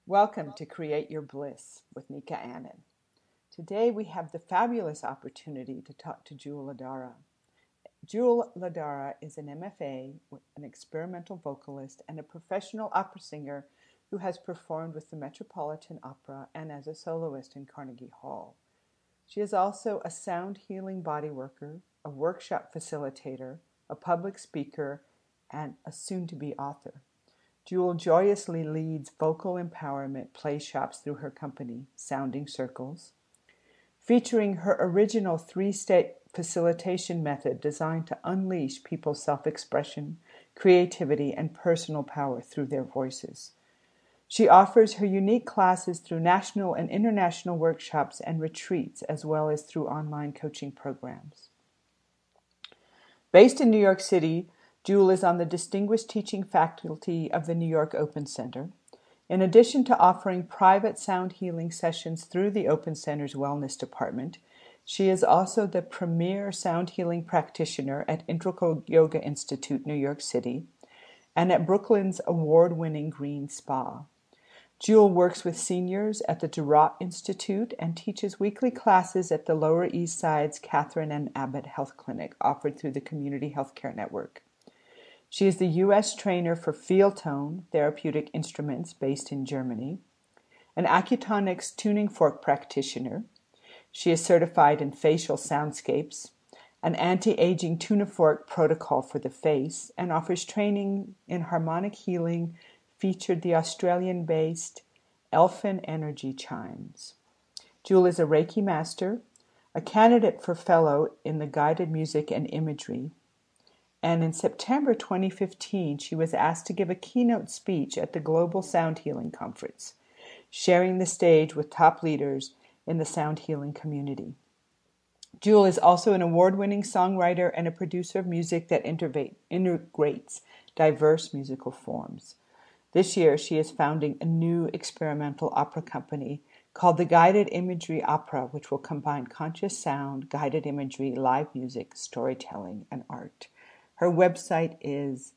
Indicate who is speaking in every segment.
Speaker 1: Welcome to Create Your Bliss with Nika Annan. Today we have the fabulous opportunity to talk to Jewel Ladara. Jewel Ladara is an MFA, an experimental vocalist, and a professional opera singer who has performed with the Metropolitan Opera and as a soloist in Carnegie Hall. She is also a sound healing body worker, a workshop facilitator, a public speaker, and a soon-to-be author. Jewel joyously leads vocal empowerment play shops through her company, Sounding Circles, featuring her original three-step facilitation method designed to unleash people's self-expression, creativity, and personal power through their voices. She offers her unique classes through national and international workshops and retreats, as well as through online coaching programs. Based in New York City, Jewel is on the Distinguished Teaching Faculty of the New York Open Center. In addition to offering private sound healing sessions through the Open Center's Wellness Department, she is also the premier sound healing practitioner at Integral Yoga Institute, New York City, and at Brooklyn's award-winning Green Spa. Jewel works with seniors at the Durrott Institute and teaches weekly classes at the Lower East Side's Catherine and Abbott Health Clinic, offered through the Community Healthcare Network. She is the U.S. trainer for Feeltone therapeutic instruments based in Germany, an Acutonics tuning fork practitioner. She is certified in facial soundscapes, an anti-aging tunifork protocol for the face, and offers training in harmonic healing, featured the Australian-based Elfin Energy Chimes. Jewel is a Reiki master, a candidate for fellow in the guided music and imagery, and in September 2015, she was asked to give a keynote speech at the Global Sound Healing Conference, sharing the stage with top leaders in the sound healing community. Jewel is also an award-winning songwriter and a producer of music that integrates diverse musical forms. This year, she is founding a new experimental opera company called the Guided Imagery Opera, which will combine conscious sound, guided imagery, live music, storytelling, and art. Her website is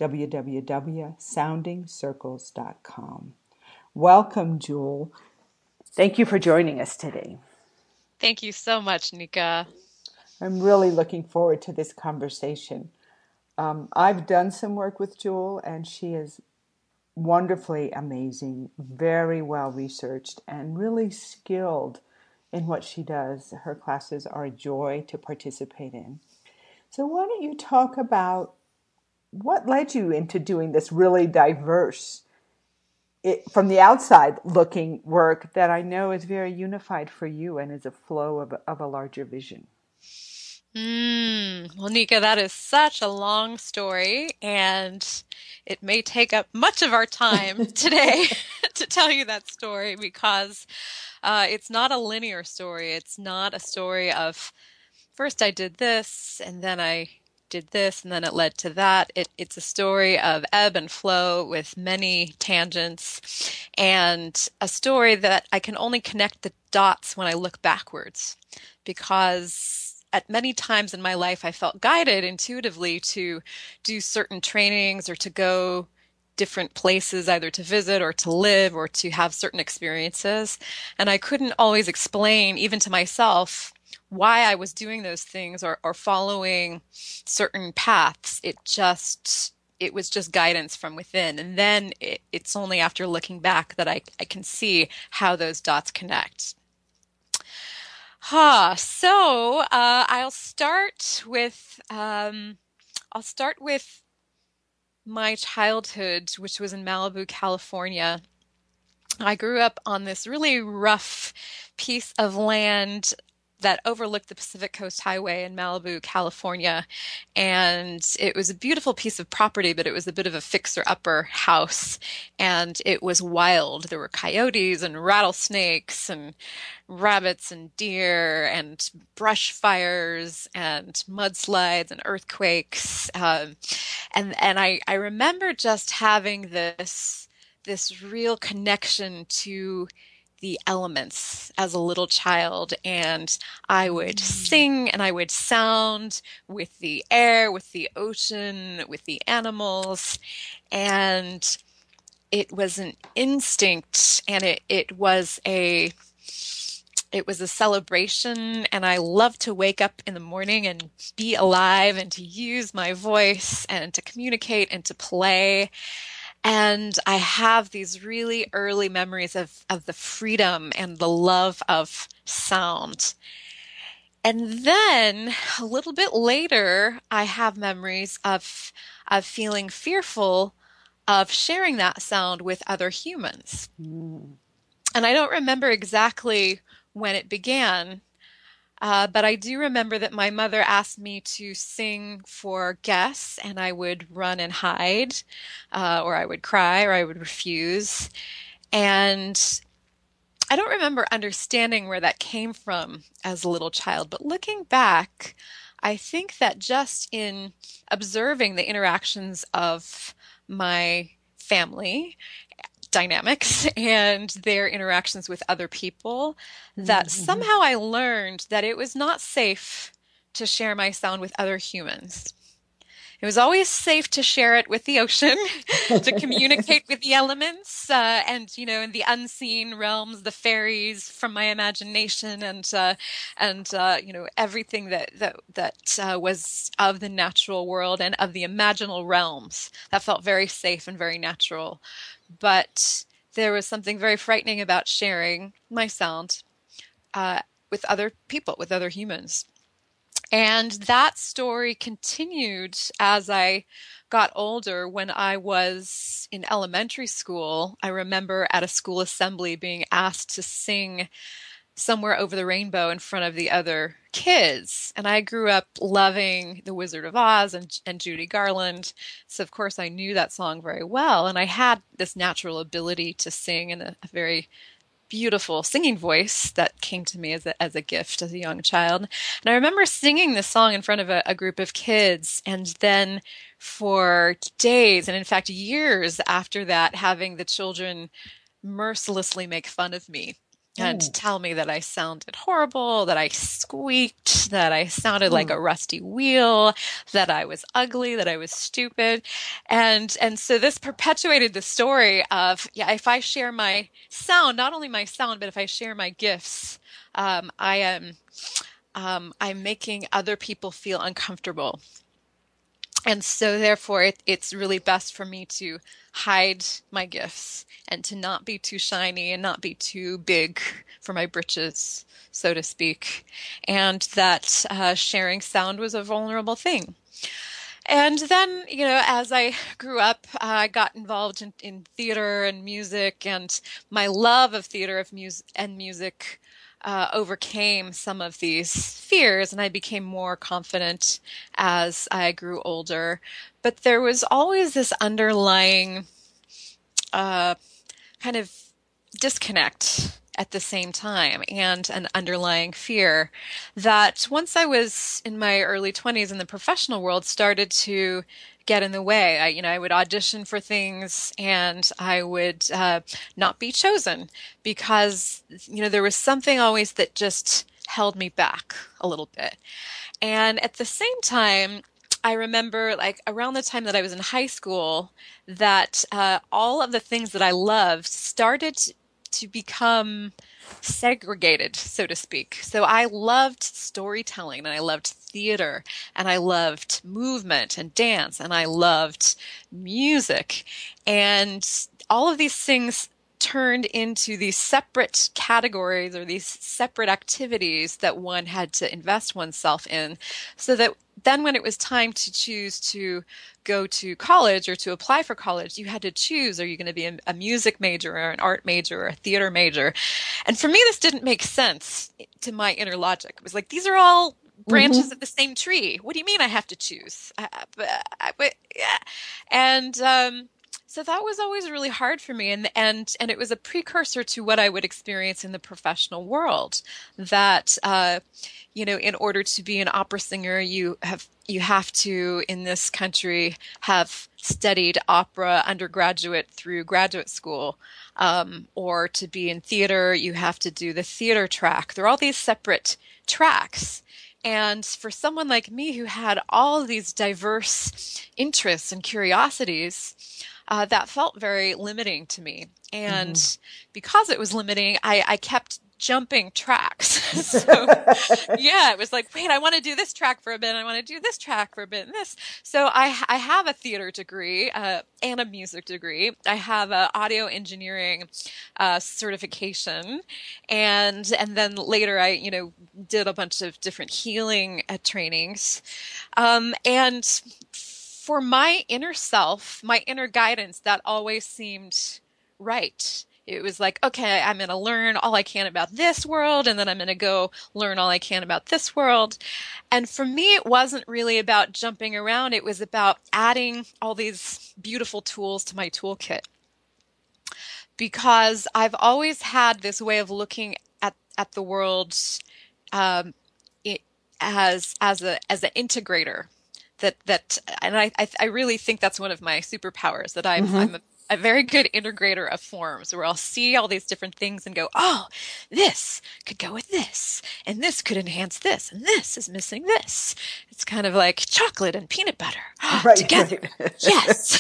Speaker 1: www.soundingcircles.com. Welcome, Jewel. Thank you for joining us today.
Speaker 2: Thank you so much, Nika.
Speaker 1: I'm really looking forward to this conversation. I've done some work with Jewel, and she is wonderfully amazing, very well researched, and really skilled in what she does. Her classes are a joy to participate in. So why don't you talk about what led you into doing this really diverse, from the outside looking work that I know is very unified for you and is a flow of a larger vision?
Speaker 2: Well, Nika, that is such a long story, and it may take up much of our time today to tell you that story because it's not a linear story. It's not a story of first I did this, and then I did this, and then it led to that. It's a story of ebb and flow with many tangents, and a story that I can only connect the dots when I look backwards, because at many times in my life I felt guided intuitively to do certain trainings or to go different places, either to visit or to live or to have certain experiences. And I couldn't always explain, even to myself, why I was doing those things or following certain paths. It was just guidance from within. And then it's only after looking back that I can see how those dots connect. So I'll start with my childhood, which was in Malibu, California. I grew up on this really rough piece of land that overlooked the Pacific Coast Highway in Malibu, California. And it was a beautiful piece of property, but it was a bit of a fixer-upper house. And it was wild. There were coyotes and rattlesnakes and rabbits and deer and brush fires and mudslides and earthquakes. And I remember just having this real connection to the elements as a little child, and I would sing and I would sound with the air, with the ocean, with the animals, and it was an instinct, and it was a celebration, and I love to wake up in the morning and be alive and to use my voice and to communicate and to play. And I have these really early memories of the freedom and the love of sound. And then a little bit later, I have memories of feeling fearful of sharing that sound with other humans.
Speaker 1: Mm.
Speaker 2: And I don't remember exactly when it began, but I do remember that my mother asked me to sing for guests, and I would run and hide, or I would cry, or I would refuse. And I don't remember understanding where that came from as a little child, but looking back, I think that just in observing the interactions of my family dynamics and their interactions with other people, that
Speaker 1: Mm-hmm.
Speaker 2: somehow I learned that it was not safe to share my sound with other humans. It was always safe to share it with the ocean, to communicate with the elements, and in the unseen realms, the fairies from my imagination, and everything that was of the natural world and of the imaginal realms. That felt very safe and very natural. But there was something very frightening about sharing my sound uh, with other people, with other humans. And that story continued as I got older. When I was in elementary school, I remember at a school assembly being asked to sing Somewhere Over the Rainbow in front of the other kids. And I grew up loving The Wizard of Oz and Judy Garland. So, of course, I knew that song very well. And I had this natural ability to sing in a very beautiful singing voice that came to me as a gift as a young child. And I remember singing this song in front of a group of kids, and then for days, and in fact years after that, having the children mercilessly make fun of me and
Speaker 1: Oh.
Speaker 2: tell me that I sounded horrible, that I squeaked, that I sounded like
Speaker 1: Mm.
Speaker 2: a rusty wheel, that I was ugly, that I was stupid. And so this perpetuated the story of, yeah, if I share my sound, not only my sound, but if I share my gifts, I am I'm making other people feel uncomfortable. And so, therefore, it's really best for me to hide my gifts and to not be too shiny and not be too big for my britches, so to speak. And that sharing sound was a vulnerable thing. And then, as I grew up, I got involved in theater and music, and my love of theater and music overcame some of these fears, and I became more confident as I grew older. But there was always this underlying uh, kind of disconnect at the same time, and an underlying fear that once I was in my early 20s in the professional world started to get in the way. I would audition for things, and I would not be chosen because, there was something always that just held me back a little bit. And at the same time, I remember, like, around the time that I was in high school, that all of the things that I loved started to become segregated, so to speak. So I loved storytelling, and I loved theater, and I loved movement and dance, and I loved music. And all of these things turned into these separate categories or these separate activities that one had to invest oneself in, so that then when it was time to choose to go to college or to apply for college, you had to choose, are you going to be a music major or an art major or a theater major? And for me, this didn't make sense to my inner logic. It was like, these are all branches
Speaker 1: Mm-hmm.
Speaker 2: of the same tree. What do you mean I have to choose? Yeah. And so that was always really hard for me, and it was a precursor to what I would experience in the professional world. That in order to be an opera singer, you have to, in this country, have studied opera undergraduate through graduate school. Or to be in theater, you have to do the theater track. There are all these separate tracks. And for someone like me who had all of these diverse interests and curiosities, that felt very limiting to me.
Speaker 1: Mm-hmm.
Speaker 2: And because it was limiting, I kept jumping tracks. So yeah, it was like, wait, I want to do this track for a bit, and I want to do this track for a bit, and this. So I have a theater degree and a music degree. I have an audio engineering certification, and then later I did a bunch of different healing trainings, and for my inner self, my inner guidance, that always seemed right. It was like, okay, I'm going to learn all I can about this world, and then I'm going to go learn all I can about this world. And for me, it wasn't really about jumping around. It was about adding all these beautiful tools to my toolkit. Because I've always had this way of looking at the world um, it, as an integrator. And I really think that's one of my superpowers, that
Speaker 1: Mm-hmm.
Speaker 2: I'm a very good integrator of forms, where I'll see all these different things and go, oh, this could go with this, and this could enhance this, and this is missing this. It's kind of like chocolate and peanut butter
Speaker 1: Right,
Speaker 2: together.
Speaker 1: right.
Speaker 2: Yes.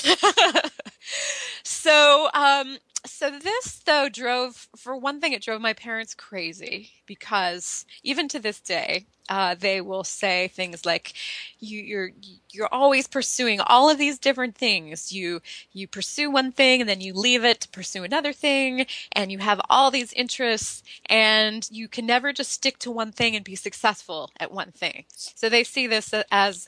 Speaker 2: So, so this though for one thing, it drove my parents crazy, because even to this day, they will say things like, you're always pursuing all of these different things. You pursue one thing and then you leave it to pursue another thing, and you have all these interests, and you can never just stick to one thing and be successful at one thing. So they see this as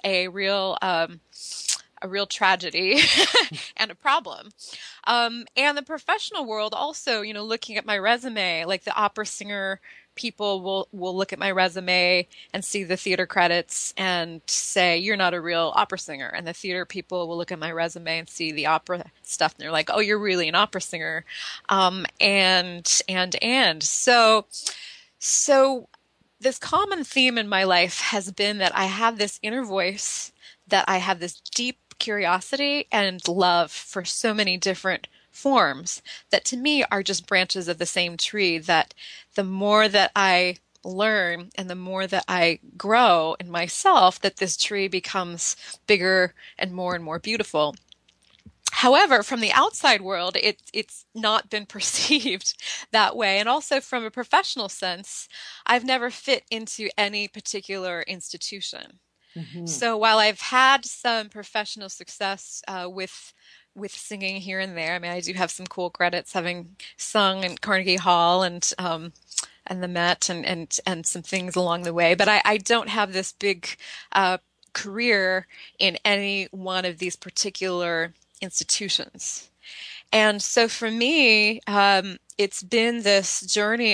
Speaker 2: a real tragedy and a problem. And the professional world also, looking at my resume, like the opera singer people will look at my resume and see the theater credits and say, you're not a real opera singer. And the theater people will look at my resume and see the opera stuff, and they're like, oh, you're really an opera singer. And so this common theme in my life has been that I have this inner voice, that I have this deep curiosity and love for so many different forms that to me are just branches of the same tree, that the more that I learn and the more that I grow in myself, that this tree becomes bigger and more beautiful. However, from the outside world, it's not been perceived that way. And also from a professional sense, I've never fit into any particular institution.
Speaker 1: Mm-hmm.
Speaker 2: So while I've had some professional success with singing here and there, I mean, I do have some cool credits, having sung in Carnegie Hall and the Met and some things along the way. But I don't have this big career in any one of these particular institutions. And so for me, it's been this journey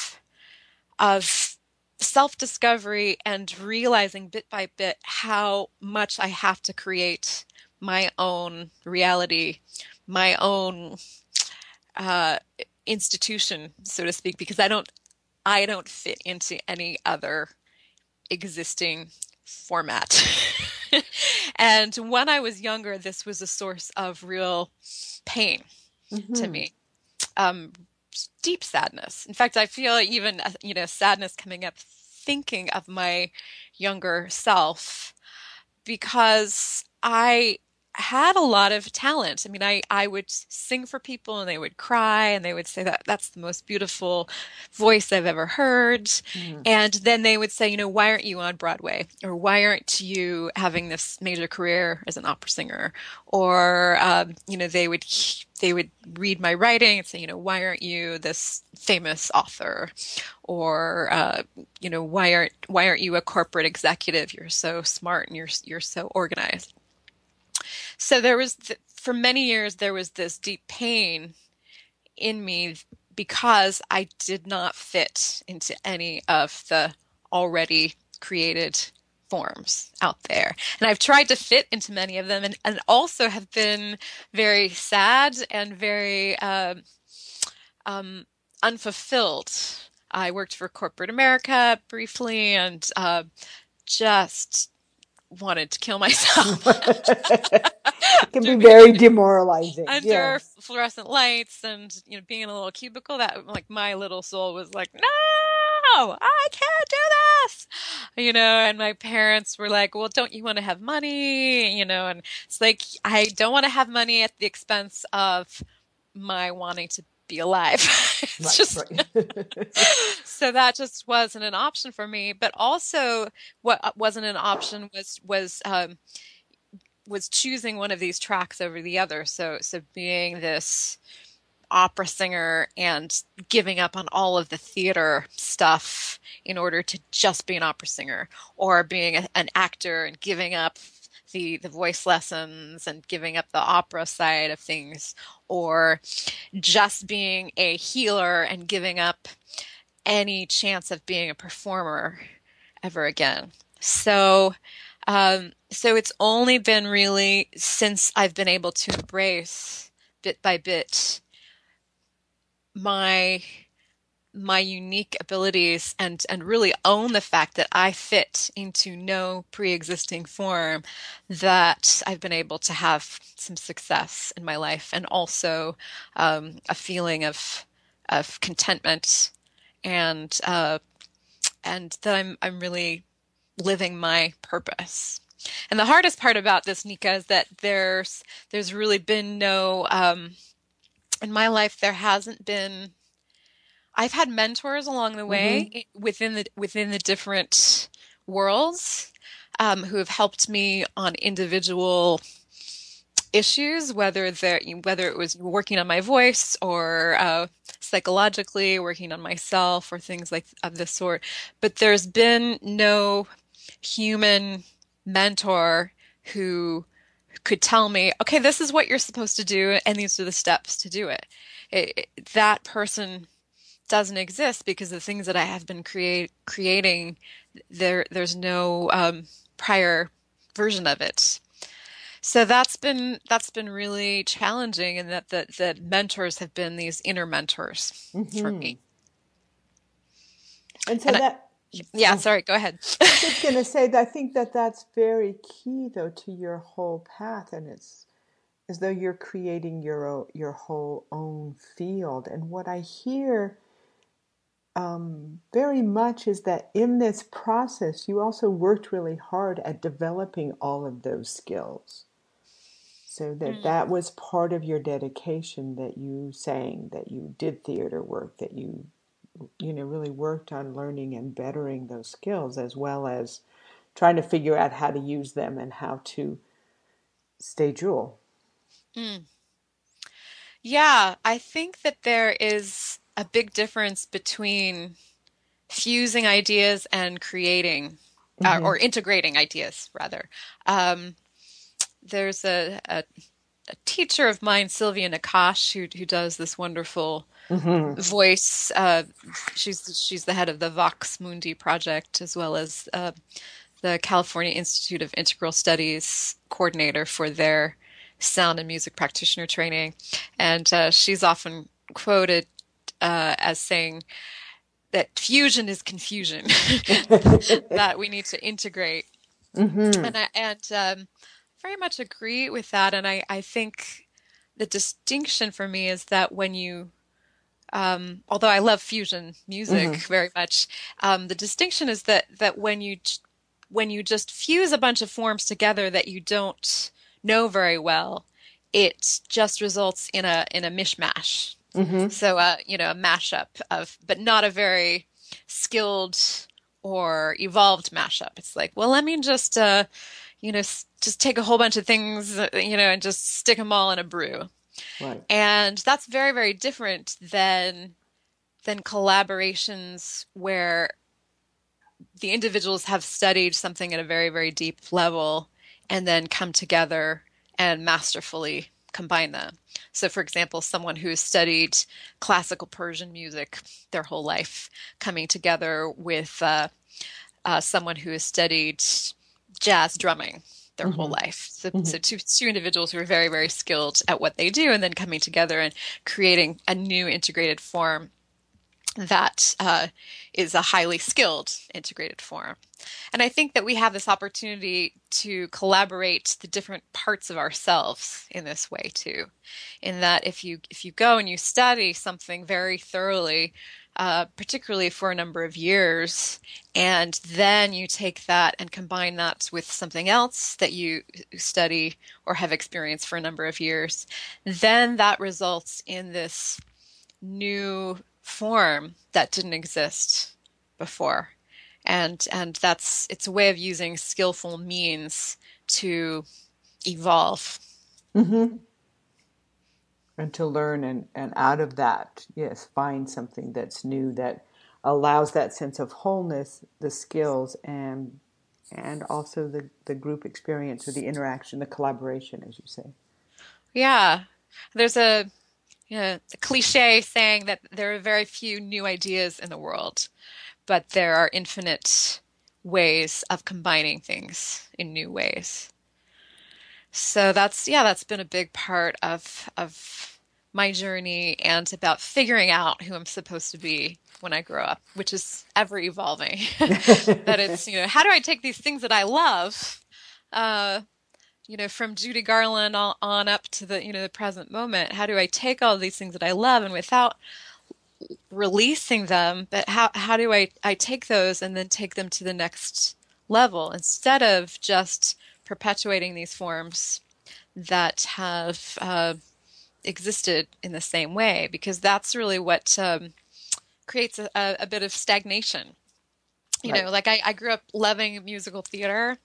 Speaker 2: of self-discovery and realizing bit by bit how much I have to create my own reality, my own uh, institution, so to speak, because I don't fit into any other existing format. And when I was younger, this was a source of real pain to
Speaker 1: Mm-hmm.
Speaker 2: me. Um, Deep sadness. In fact, I feel even, sadness coming up thinking of my younger self, because I had a lot of talent. I mean, I would sing for people and they would cry and they would say that that's the most beautiful voice I've ever heard.
Speaker 1: Mm-hmm.
Speaker 2: And then they would say, why aren't you on Broadway? Or why aren't you having this major career as an opera singer? Or, they would read my writing and say, why aren't you this famous author? Or, why aren't you a corporate executive? You're so smart and you're so organized. So for many years, there was this deep pain in me because I did not fit into any of the already created forms out there. And I've tried to fit into many of them, and also have been very sad and very unfulfilled. I worked for corporate America briefly, and just wanted to kill myself.
Speaker 1: It can be
Speaker 2: Doing
Speaker 1: very demoralizing.
Speaker 2: under
Speaker 1: Yes.
Speaker 2: fluorescent lights and being in a little cubicle, that like my little soul was like, no. no, I can't do this. And my parents were like, well, don't you want to have money? And it's like, I don't want to have money at the expense of my wanting to be alive. It's
Speaker 1: Right,
Speaker 2: just,
Speaker 1: right.
Speaker 2: so that just wasn't an option for me. But also what wasn't an option was choosing one of these tracks over the other. So being this opera singer and giving up on all of the theater stuff in order to just be an opera singer, or being an actor and giving up the voice lessons and giving up the opera side of things, or just being a healer and giving up any chance of being a performer ever again. So it's only been really since I've been able to embrace bit by bit my my unique abilities and really own the fact that I fit into no pre-existing form, that I've been able to have some success in my life, and also a feeling of contentment, and that I'm really living my purpose. And the hardest part about this, Nika, is that there's really been no in my life, there hasn't been. I've had mentors along the
Speaker 1: Mm-hmm.
Speaker 2: way within the different worlds, who have helped me on individual issues, whether it was working on my voice, or psychologically working on myself, or things like of this sort. But there's been no human mentor who could tell me, okay, this is what you're supposed to do, and these are the steps to do it. That person doesn't exist, because the things that I have been creating, there's no prior version of it. So that's been really challenging, and that mentors have been these inner mentors for
Speaker 1: Mm-hmm.
Speaker 2: me.
Speaker 1: And so
Speaker 2: And
Speaker 1: that,
Speaker 2: yeah,
Speaker 1: oh,
Speaker 2: sorry, go ahead.
Speaker 1: I was just going to say that I think that that's very key, though, to your whole path, and it's as though you're creating your whole own field. And what I hear very much is that in this process, you also worked really hard at developing all of those skills. So
Speaker 2: Mm,
Speaker 1: that was part of your dedication, that you sang, that you did theater work, that you really worked on learning and bettering those skills, as well as trying to figure out how to use them and how to stay jewel.
Speaker 2: mm. Yeah, I think that there is a big difference between fusing ideas and creating,
Speaker 1: Mm-hmm.
Speaker 2: or integrating ideas, rather. Um, there's a teacher of mine, Sylvia Nakash, who does this wonderful
Speaker 1: Mm-hmm.
Speaker 2: voice. She's the head of the Vox Mundi project, as well as the California Institute of Integral Studies coordinator for their sound and music practitioner training. And she's often quoted as saying that fusion is confusion, that we need to integrate.
Speaker 1: Mm-hmm.
Speaker 2: And very much agree with that. And I think the distinction for me is that when you, although I love fusion music
Speaker 1: Mm-hmm.
Speaker 2: very much, the distinction is that when you just fuse a bunch of forms together that you don't know very well, it just results in a mishmash.
Speaker 1: Mm-hmm.
Speaker 2: So, a mashup but not a very skilled or evolved mashup. It's like, well, let me just take a whole bunch of things, and just stick them all in a brew.
Speaker 1: Right.
Speaker 2: And that's very, very different than collaborations where the individuals have studied something at a very, very deep level and then come together and masterfully combine them. So, for example, someone who has studied classical Persian music their whole life, coming together with someone who has studied jazz drumming their whole
Speaker 1: Mm-hmm.
Speaker 2: life. So,
Speaker 1: Mm-hmm.
Speaker 2: so two individuals who are very, very skilled at what they do, and then coming together and creating a new integrated form that is a highly skilled integrated form. And I think that we have this opportunity to collaborate the different parts of ourselves in this way too. In that if you go and you study something very thoroughly, particularly for a number of years, and then you take that and combine that with something else that you study or have experienced for a number of years, then that results in this new form that didn't exist before. And that's it's a way of using skillful means to evolve.
Speaker 1: Mm-hmm. And to learn and out of that, yes, find something that's new that allows that sense of wholeness, the skills, and also the group experience or the interaction, the collaboration, as you say.
Speaker 2: Yeah. There's a cliche saying that there are very few new ideas in the world, but there are infinite ways of combining things in new ways. So that's been a big part of my journey and about figuring out who I'm supposed to be when I grow up, which is ever evolving. That it's, how do I take these things that I love, uh, from Judy Garland on up to the present moment? How do I take all these things that I love and without releasing them, but how do I take those and then take them to the next level instead of just perpetuating these forms that have existed in the same way, because that's really what creates a bit of stagnation.
Speaker 1: Right.
Speaker 2: Like I grew up loving musical theater,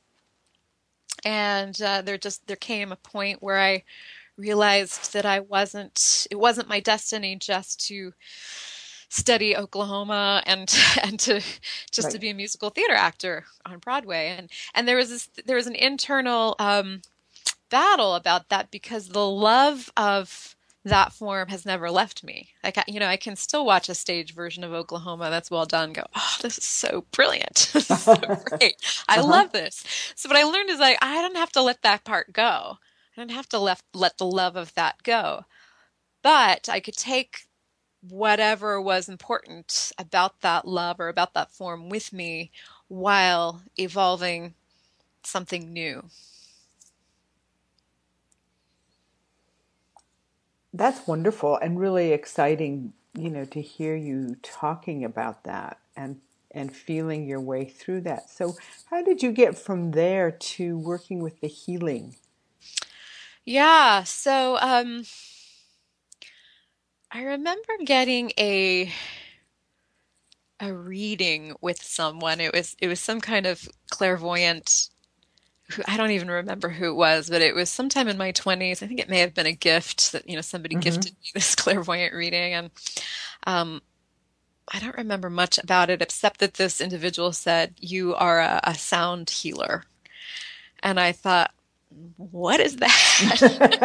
Speaker 2: and there came a point where I realized that it wasn't my destiny just to study Oklahoma and and to just to
Speaker 1: Right.
Speaker 2: be a musical theater actor on Broadway. And there was an internal battle about that, because the love of that form has never left me. Like, I can still watch a stage version of Oklahoma that's well done and go, oh, this is so brilliant. This is so great. I
Speaker 1: Uh-huh.
Speaker 2: love this. So what I learned is I don't have to let that part go. I don't have to let the love of that go. But I could take whatever was important about that love or about that form with me while evolving something new.
Speaker 1: That's wonderful and really exciting, to hear you talking about that and feeling your way through that. So, how did you get from there to working with the healing?
Speaker 2: Yeah, so I remember getting a reading with someone. It was some kind of clairvoyant who I don't even remember who it was, but it was sometime in my 20s. I think it may have been a gift that, somebody
Speaker 1: Mm-hmm.
Speaker 2: gifted me this clairvoyant reading. And um, I don't remember much about it except that this individual said, "You are a sound healer." And I thought, what is that?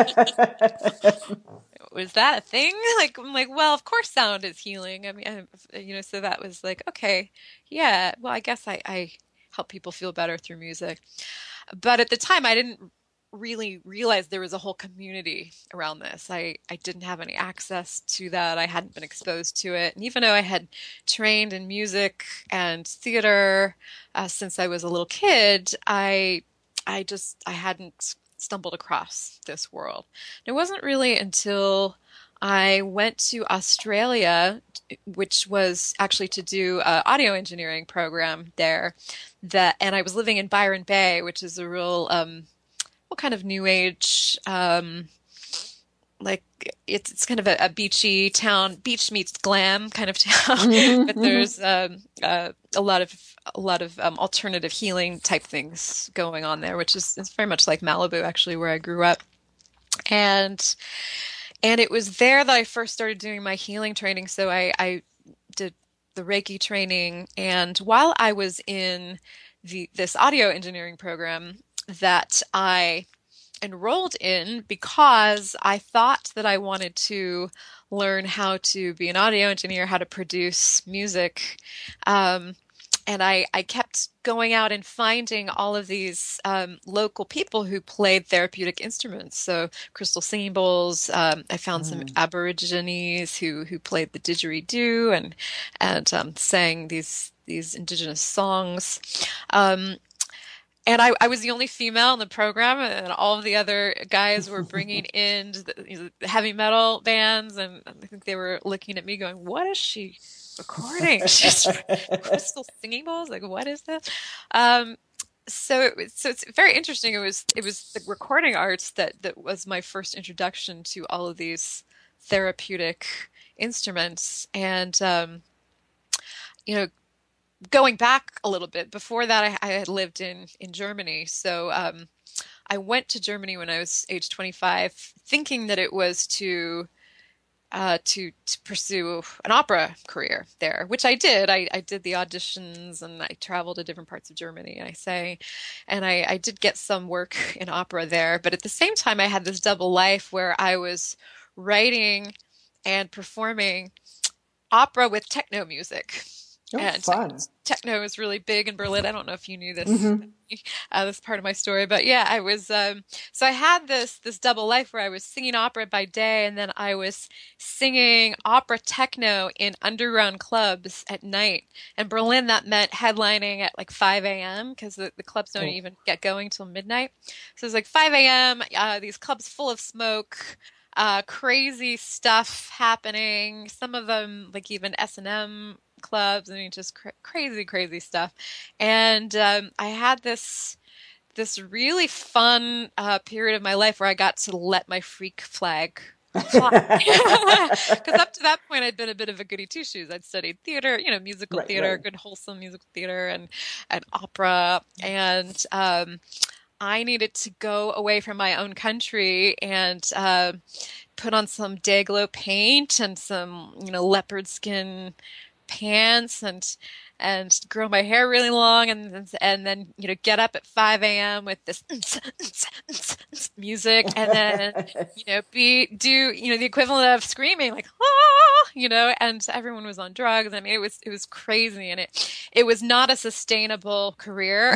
Speaker 2: Was that a thing? Like, I'm like, well, of course sound is healing. I mean, so that was like, okay, yeah, well, I guess I help people feel better through music. But at the time, I didn't really realize there was a whole community around this. I didn't have any access to that. I hadn't been exposed to it. And even though I had trained in music and theater since I was a little kid, I hadn't stumbled across this world. And it wasn't really until I went to Australia, which was actually to do an audio engineering program there, and I was living in Byron Bay, which is a real what kind of new age like it's kind of a beachy town, beach meets glam kind of town, but
Speaker 1: Mm-hmm.
Speaker 2: there's a lot of alternative healing type things going on there, which is it's very much like Malibu, actually, where I grew up. And it was there that I first started doing my healing training. So I did the Reiki training, and while I was in this audio engineering program that I enrolled in because I thought that I wanted to learn how to be an audio engineer, how to produce music. Um, I kept going out and finding all of these local people who played therapeutic instruments. So crystal singing bowls. I found some
Speaker 1: Mm.
Speaker 2: Aborigines who played the didgeridoo and sang these indigenous songs. Um, and I was the only female in the program, and all of the other guys were bringing in the heavy metal bands, and I think they were looking at me going, "What is she recording? She's crystal singing bowls? Like, what is this?" Um, so it's very interesting. It was the recording arts that was my first introduction to all of these therapeutic instruments, and you know, going back a little bit, before that, I had lived in Germany. So I went to Germany when I was age 25, thinking that it was to pursue an opera career there, which I did. I did the auditions and I traveled to different parts of Germany and I sang, and I did get some work in opera there. But at the same time, I had this double life where I was writing and performing opera with techno music.
Speaker 1: Oh,
Speaker 2: And
Speaker 1: fun.
Speaker 2: techno is really big in Berlin. I don't know if you knew this,
Speaker 1: Hmm.
Speaker 2: this part of my story, but yeah, I was. So I had this double life where I was singing opera by day, and then I was singing opera techno in underground clubs at night. In Berlin, that meant headlining at like 5 a.m. because the clubs don't
Speaker 1: Oh.
Speaker 2: even get going till midnight. So it was like 5 a.m. These clubs full of smoke. Crazy stuff happening. Some of them, like even S&M clubs. I mean, just crazy, crazy stuff. And I had this really fun period of my life where I got to let my freak flag fly. Because up to that point, I'd been a bit of a goody two shoes. I'd studied theater, musical
Speaker 1: Right,
Speaker 2: theater,
Speaker 1: right.
Speaker 2: good wholesome musical theater, and opera, and I needed to go away from my own country and put on some Dayglow paint and some, leopard skin pants and grow my hair really long and then get up at 5 a.m. with this music and then be do the equivalent of screaming like and everyone was on drugs. I mean it was crazy and it was not a sustainable career.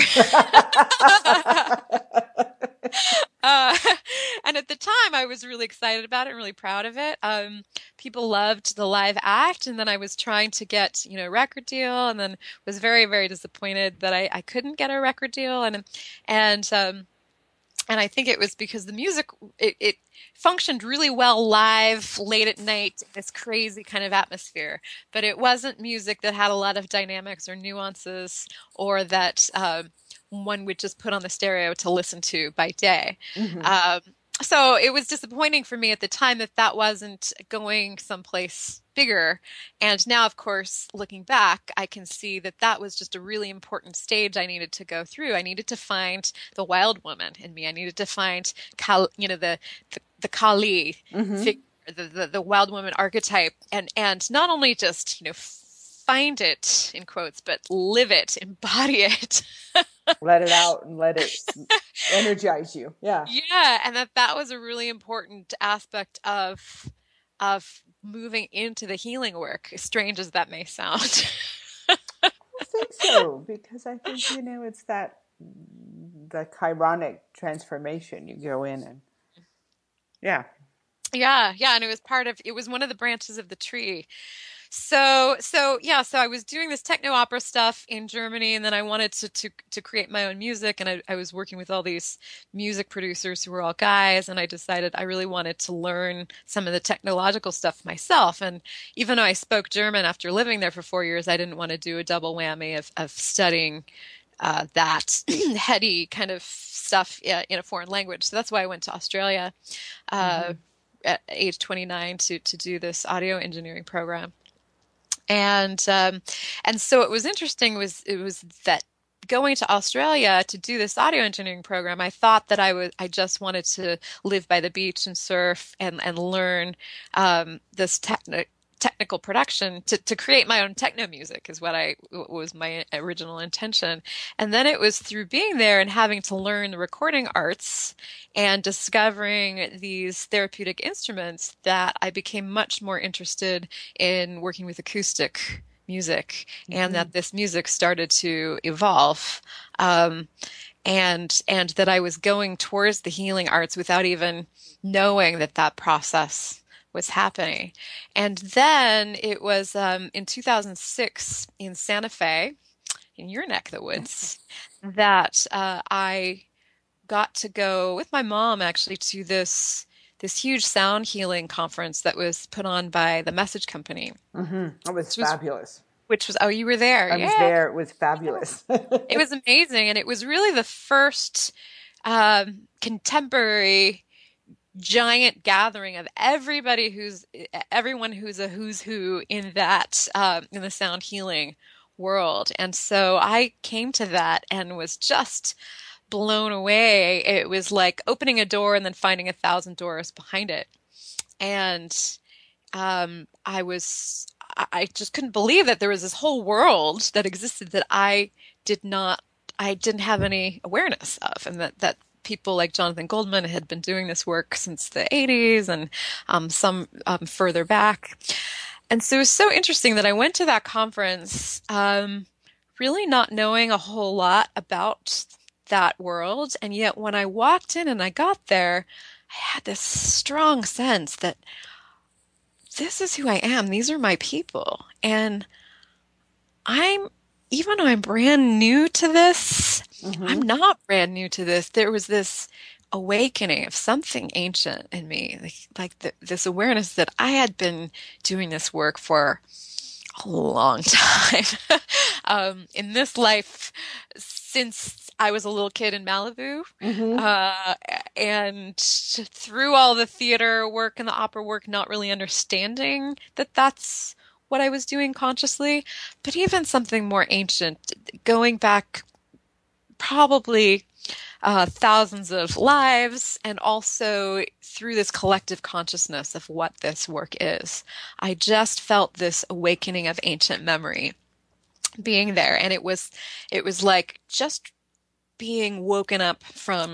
Speaker 2: Uh, and at the time, I was really excited about it and really proud of it. People loved the live act, and then I was trying to get, a record deal, and then was very, very disappointed that I couldn't get a record deal, and and I think it was because the music it functioned really well live, late at night, this crazy kind of atmosphere, but it wasn't music that had a lot of dynamics or nuances, or that one would just put on the stereo to listen to by day.
Speaker 1: Hmm.
Speaker 2: Um, so it was disappointing for me at the time that that wasn't going someplace bigger. And now, of course, looking back, I can see that that was just a really important stage I needed to go through. I needed to find the wild woman in me. I needed to find, the Kali
Speaker 1: Hmm.
Speaker 2: figure, the wild woman archetype, and not only just, find it in quotes, but live it, embody it.
Speaker 1: Let it out and let it energize you. Yeah.
Speaker 2: Yeah, and that was a really important aspect of moving into the healing work, as strange as that may sound.
Speaker 1: I think so, because I think, it's the chironic transformation. You go in and, yeah.
Speaker 2: Yeah, yeah, and it was one of the branches of the tree. So yeah, so I was doing this techno opera stuff in Germany, and then I wanted to create my own music, and I was working with all these music producers who were all guys, and I decided I really wanted to learn some of the technological stuff myself. And even though I spoke German after living there for 4 years, I didn't want to do a double whammy of studying that heady kind of stuff in a foreign language. So that's why I went to Australia uh,
Speaker 1: Hmm.
Speaker 2: at age 29 to do this audio engineering program. And so it was interesting was it was that going to Australia to do this audio engineering program, I thought that I just wanted to live by the beach and surf and learn this technical production to create my own techno music is what was my original intention. And then it was through being there and having to learn the recording arts and discovering these therapeutic instruments that I became much more interested in working with acoustic music, and
Speaker 1: Mm-hmm.
Speaker 2: that this music started to evolve. Um, and that I was going towards the healing arts without even knowing that that process was happening. And then it was in 2006 in Santa Fe, in your neck of the woods, that I got to go with my mom actually to this huge sound healing conference that was put on by the Message Company,
Speaker 1: Mm-hmm. It was
Speaker 2: which was
Speaker 1: fabulous.
Speaker 2: oh, you were there.
Speaker 1: I was
Speaker 2: Yeah.
Speaker 1: there. It was fabulous.
Speaker 2: It was amazing, and it was really the first contemporary giant gathering of everyone who's a who's who in that in the sound healing world. And so I came to that and was just blown away. It was like opening a door and then finding 1,000 doors behind it. And I just couldn't believe that there was this whole world that existed that did not, I didn't have any awareness of, and that people like Jonathan Goldman had been doing this work since the 80s and some further back. And so it was so interesting that I went to that conference, really not knowing a whole lot about that world. And yet when I walked in and I got there, I had this strong sense that this is who I am. These are my people. And I'm, even though I'm brand new to this, I'm
Speaker 1: Mm-hmm.
Speaker 2: not brand new to this. There was this awakening of something ancient in me, this awareness that I had been doing this work for a long time. In this life, since I was a little kid in Malibu,
Speaker 1: Mm-hmm.
Speaker 2: uh, and through all the theater work and the opera work, not really understanding that that's what I was doing consciously, but even something more ancient, going back probably thousands of lives, and also through this collective consciousness of what this work is. I just felt this awakening of ancient memory being there, and it was like just being woken up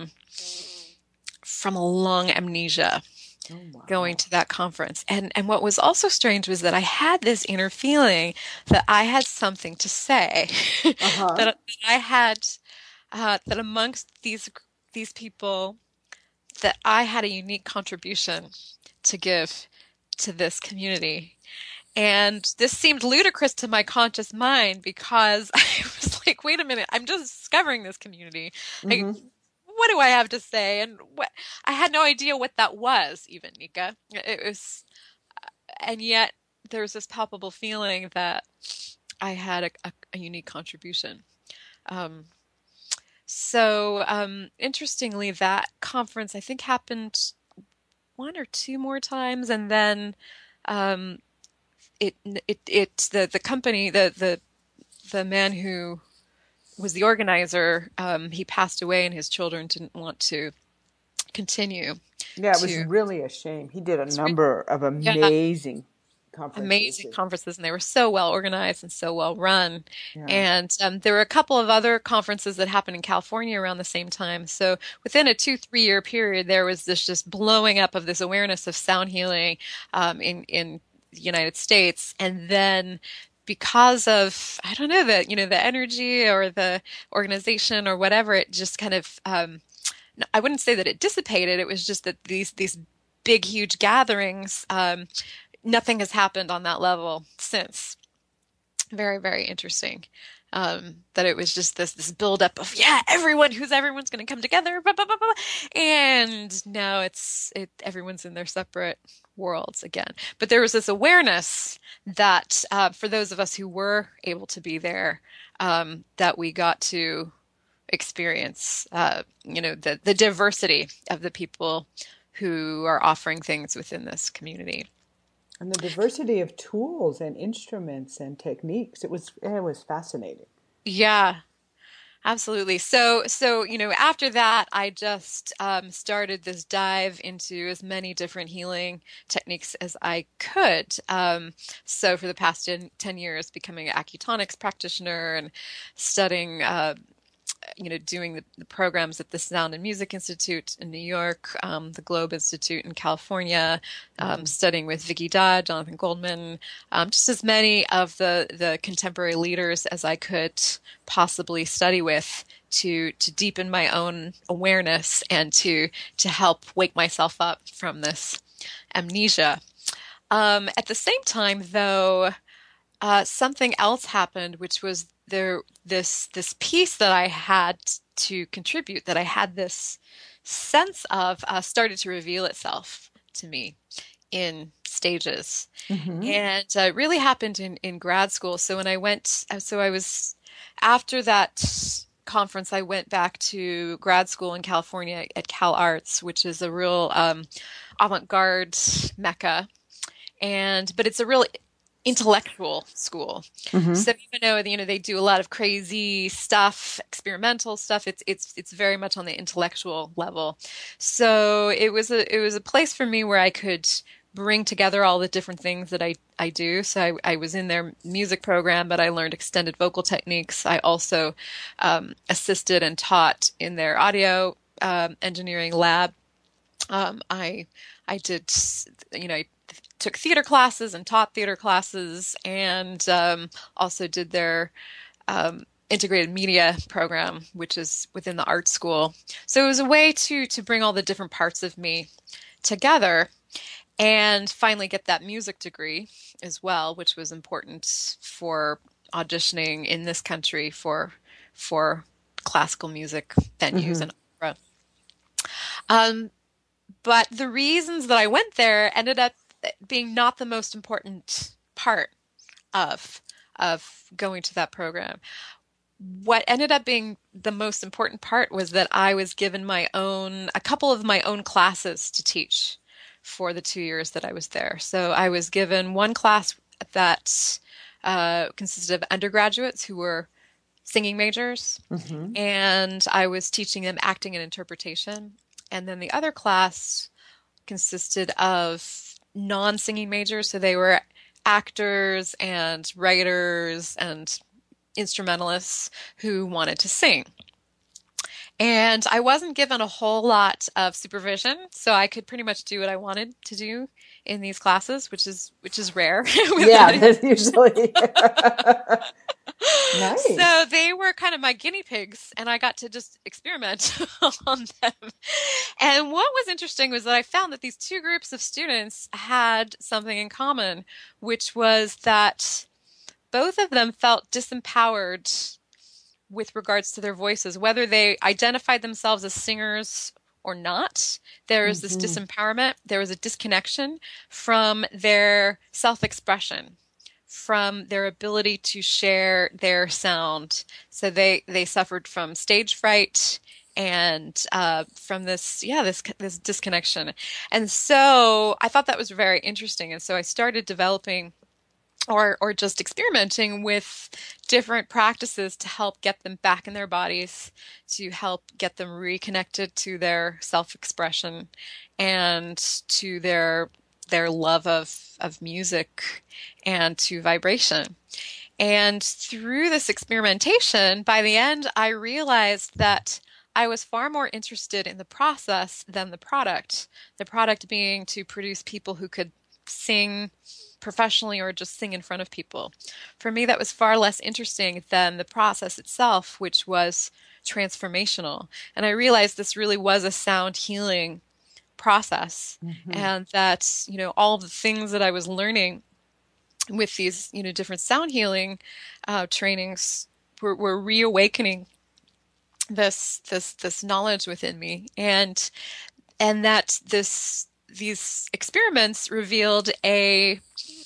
Speaker 2: from a long amnesia
Speaker 1: Oh,
Speaker 2: going
Speaker 1: wow.
Speaker 2: to that conference. And what was also strange was that I had this inner feeling that I had something to say,
Speaker 1: Uh-huh.
Speaker 2: that I had that amongst these people that I had a unique contribution to give to this community. And this seemed ludicrous to my conscious mind because I was like, wait a minute, I'm just discovering this community. Like,
Speaker 1: Mm-hmm.
Speaker 2: what do I have to say? And what I had no idea what that was, even Nika. It was, and yet there's this palpable feeling that I had a unique contribution. Um, Interestingly, that conference I think happened one or two more times, and then um, the company, the man who was the organizer, he passed away, and his children didn't want to continue
Speaker 1: Yeah, it was
Speaker 2: to.
Speaker 1: really a shame. He did a
Speaker 2: It's re-
Speaker 1: number of
Speaker 2: yeah,
Speaker 1: amazing conferences.
Speaker 2: amazing conferences, and they were so well organized and so well run.
Speaker 1: Yeah.
Speaker 2: And there were a couple of other conferences that happened in California around the same time. So within a 2, 3 year period, there was this just blowing up of this awareness of sound healing in the United States, and then. Because of, I don't know, the energy or the organization or whatever, it just kind of, I wouldn't say that it dissipated. It was just that these big, huge gatherings, nothing has happened on that level since. Very, very interesting. That it was just this buildup of everyone's going to come together, blah, blah, blah, blah. And now everyone's in their separate worlds again. But there was this awareness that for those of us who were able to be there, that we got to experience, the diversity of the people who are offering things within this community.
Speaker 1: And the diversity of tools and instruments and techniques. It was fascinating.
Speaker 2: Yeah, absolutely. So, after that, I just started this dive into as many different healing techniques as I could. So for the past 10 years, becoming an acutonics practitioner and studying doing the programs at the Sound and Music Institute in New York, the Globe Institute in California, studying with Vicky Dodd, Jonathan Goldman, just as many of the contemporary leaders as I could possibly study with to deepen my own awareness and to help wake myself up from this amnesia. At the same time, though, something else happened, which was this piece that I had to contribute, that I had this sense of, started to reveal itself to me in stages. And it really happened in grad school. So when I was, after that conference, I went back to grad school in California at Cal Arts, which is a real avant-garde mecca. But it's a real intellectual school. So even though they do a lot of crazy stuff, experimental stuff, it's very much on the intellectual level. So it was a place for me where I could bring together all the different things that I do. So I was in their music program, but I learned extended vocal techniques. I also assisted and taught in their audio engineering lab. I did, I took theater classes and taught theater classes, and also did their integrated media program, which is within the art school. So it was a way to bring all the different parts of me together and finally get that music degree as well, which was important for auditioning in this country for classical music venues and opera. But the reasons that I went there ended up being not the most important part of going to that program. What ended up being the most important part was that I was given a couple of my own classes to teach for the 2 years that I was there. So I was given one class that consisted of undergraduates who were singing majors, and I was teaching them acting and interpretation. And then the other class consisted of non-singing majors, so they were actors and writers and instrumentalists who wanted to sing. And I wasn't given a whole lot of supervision, so I could pretty much do what I wanted to do in these classes, which is rare.
Speaker 1: Yeah, that's usually nice.
Speaker 2: So they were kind of my guinea pigs, and I got to just experiment on them. And what was interesting was that I found that these two groups of students had something in common, which was that both of them felt disempowered with regards to their voices, whether they identified themselves as singers or not. There is this disempowerment. There was a disconnection from their self-expression, from their ability to share their sound. So they suffered from stage fright and from this disconnection. And so I thought that was very interesting. And so I started developing or just experimenting with different practices to help get them back in their bodies, to help get them reconnected to their self-expression and to their love of music and to vibration. And through this experimentation, by the end, I realized that I was far more interested in the process than the product being to produce people who could sing professionally or just sing in front of people. For me, that was far less interesting than the process itself, which was transformational. And I realized this really was a sound healing process, and that, all of the things that I was learning with these, different sound healing trainings were reawakening this knowledge within me, and that these experiments revealed a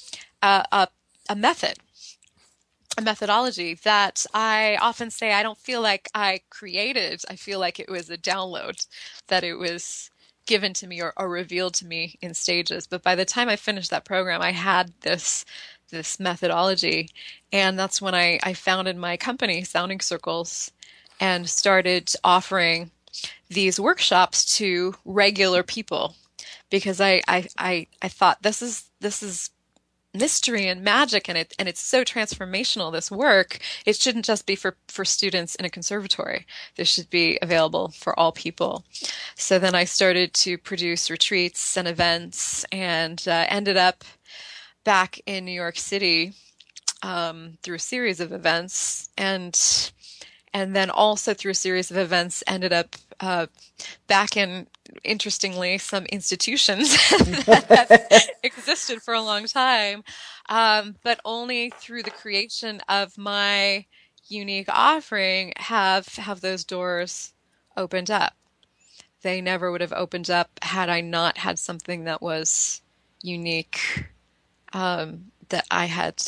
Speaker 2: methodology that I often say I don't feel like I created. I feel like it was a download, that it was given to me or revealed to me in stages. But by the time I finished that program, I had this methodology, and that's when I founded my company, Sounding Circles, and started offering these workshops to regular people, because I thought this is mystery and magic in it, and it's so transformational, this work. It shouldn't just be for students in a conservatory. This should be available for all people. So then I started to produce retreats and events, and ended up back in New York City, through a series of events, and then also through a series of events ended up back in, interestingly, some institutions that existed for a long time, but only through the creation of my unique offering have those doors opened up. They never would have opened up had I not had something that was unique, that I had,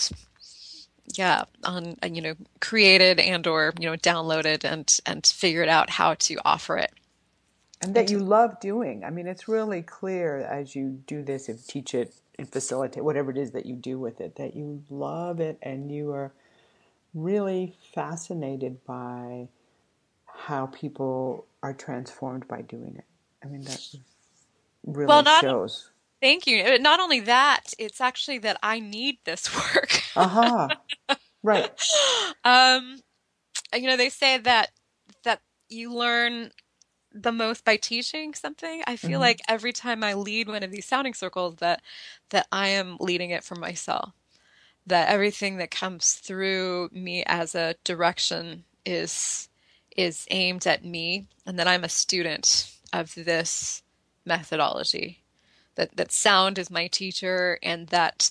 Speaker 2: created and or downloaded and figured out how to offer it
Speaker 1: And that
Speaker 2: into
Speaker 1: you
Speaker 2: the.
Speaker 1: love doing. I mean, it's really clear as you do this and teach it and facilitate whatever it is that you do with it, that you love it and you are really fascinated by how people are transformed by doing it. I mean, that
Speaker 2: Well,
Speaker 1: really
Speaker 2: not
Speaker 1: shows.
Speaker 2: thank you. Not only that, it's actually that I need this work.
Speaker 1: Aha, right.
Speaker 2: um, they say that you learn the most by teaching something. I feel
Speaker 1: Hmm.
Speaker 2: like every time I lead one of these sounding circles that I am leading it from myself. That everything that comes through me as a direction is aimed at me, and that I'm a student of this methodology. That sound is my teacher, and that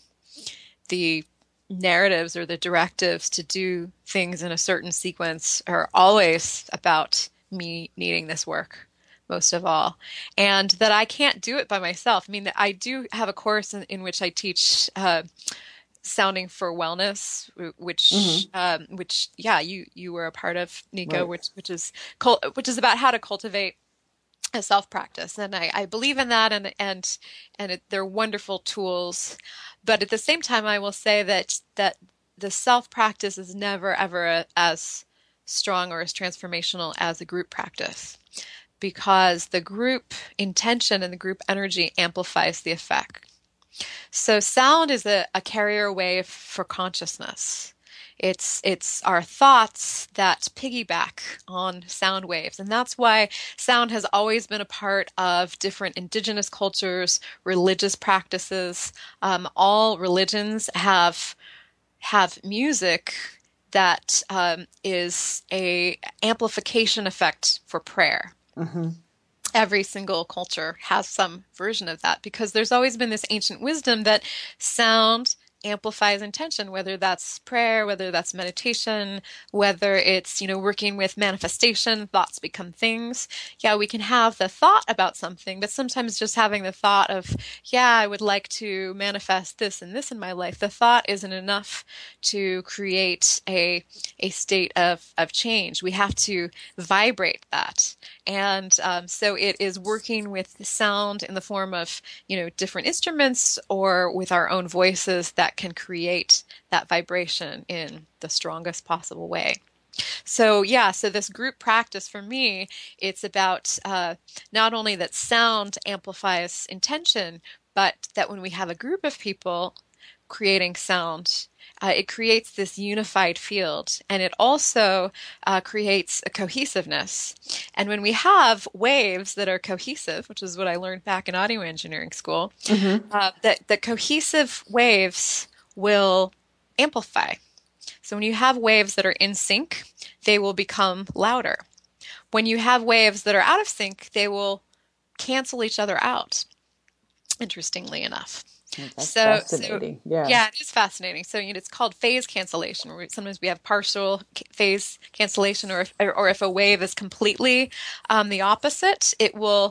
Speaker 2: the narratives or the directives to do things in a certain sequence are always about me needing this work most of all, and that I can't do it by myself. I mean, that I do have a course in which I teach sounding for wellness,
Speaker 1: Hmm.
Speaker 2: which yeah, you were a part of, Nico,
Speaker 1: Right.
Speaker 2: which is about how to cultivate a self practice, and I believe in that, they're wonderful tools. But at the same time, I will say that the self practice is never ever as strong or as transformational as a group practice, because the group intention and the group energy amplifies the effect. So sound is a carrier wave for consciousness. It's our thoughts that piggyback on sound waves. And that's why sound has always been a part of different indigenous cultures, religious practices. All religions have music that is a amplification effect for prayer.
Speaker 1: Hmm.
Speaker 2: Every single culture has some version of that, because there's always been this ancient wisdom that sound amplifies intention, whether that's prayer, whether that's meditation, whether it's, working with manifestation, thoughts become things. Yeah, we can have the thought about something, but sometimes just having the thought of, yeah, I would like to manifest this and this in my life, the thought isn't enough to create a state of change. We have to vibrate that. And so it is working with the sound in the form of, different instruments or with our own voices that can create that vibration in the strongest possible way. So yeah, so this group practice for me, it's about not only that sound amplifies intention, but that when we have a group of people creating sound, it creates this unified field, and it also creates a cohesiveness. And when we have waves that are cohesive, which is what I learned back in audio engineering school,
Speaker 1: Hmm.
Speaker 2: that cohesive waves will amplify. So when you have waves that are in sync, they will become louder. When you have waves that are out of sync, they will cancel each other out, interestingly enough.
Speaker 1: That's
Speaker 2: So
Speaker 1: fascinating. Yeah.
Speaker 2: yeah, it is fascinating. So it's called phase cancellation, where sometimes we have partial phase cancellation, or if a wave is completely the opposite, it will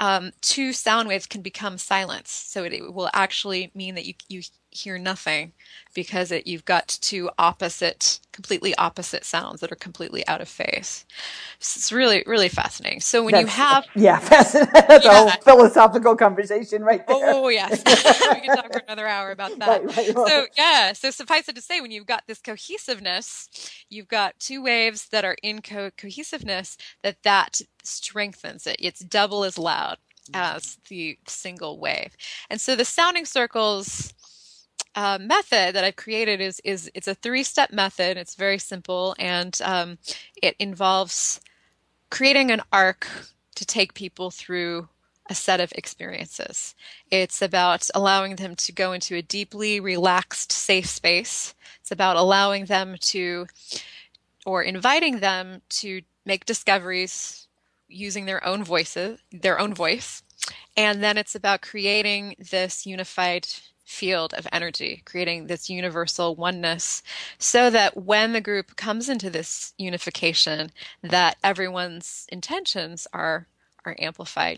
Speaker 2: two sound waves can become silence. So it will actually mean that you hear nothing, because you've got two completely opposite sounds that are completely out of phase. So it's really, really fascinating. So when you
Speaker 1: That's,
Speaker 2: have,
Speaker 1: yeah, fascinating. That's a whole
Speaker 2: yeah,
Speaker 1: philosophical conversation right there.
Speaker 2: oh, yes. We could talk for another hour about that.
Speaker 1: Right, right.
Speaker 2: So, yeah, so suffice it to say, when you've got this cohesiveness, you've got two waves that are in cohesiveness, that strengthens it. It's double as loud as the single wave. And so the sounding circles method that I've created is it's a three-step method. It's very simple, and it involves creating an arc to take people through a set of experiences. It's about allowing them to go into a deeply relaxed, safe space. It's about allowing them to, or inviting them to make discoveries using their own voice. And then it's about creating this unified field of energy, creating this universal oneness, so that when the group comes into this unification, that everyone's intentions are amplified.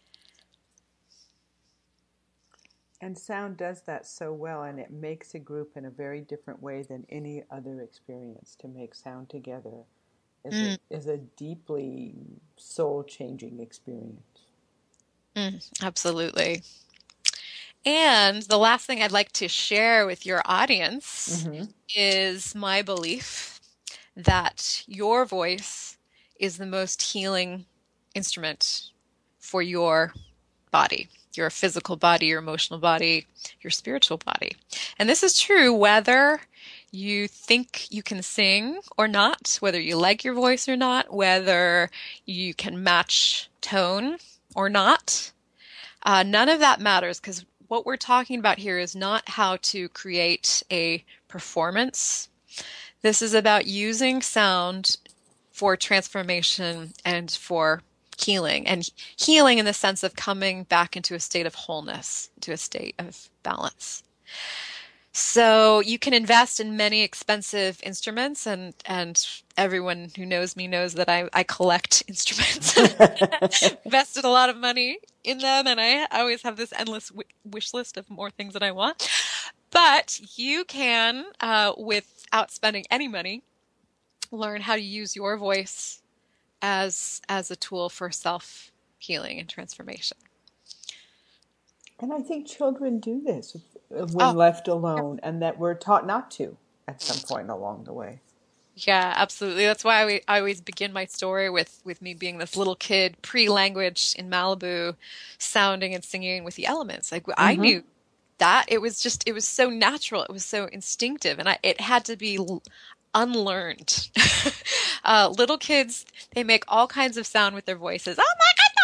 Speaker 1: And sound does that so well, and it makes a group in a very different way than any other experience. To make sound together is a deeply soul-changing experience.
Speaker 2: Absolutely. And the last thing I'd like to share with your audience is my belief that your voice is the most healing instrument for your body, your physical body, your emotional body, your spiritual body. And this is true whether you think you can sing or not, whether you like your voice or not, whether you can match tone or not. None of that matters, because what we're talking about here is not how to create a performance. This is about using sound for transformation and for healing, and healing in the sense of coming back into a state of wholeness, into a state of balance. So you can invest in many expensive instruments, and everyone who knows me knows that I collect instruments. Invested a lot of money in them, and I always have this endless wish list of more things that I want. But you can, without spending any money, learn how to use your voice as a tool for self-healing and transformation.
Speaker 1: And I think children do this when left alone, and that we're taught not to at some point along the way.
Speaker 2: Yeah, absolutely. That's why I always begin my story with me being this little kid, pre-language in Malibu, sounding and singing with the elements. Like I knew that it was so natural. It was so instinctive, and it had to be unlearned. Little kids, they make all kinds of sound with their voices. Oh my God,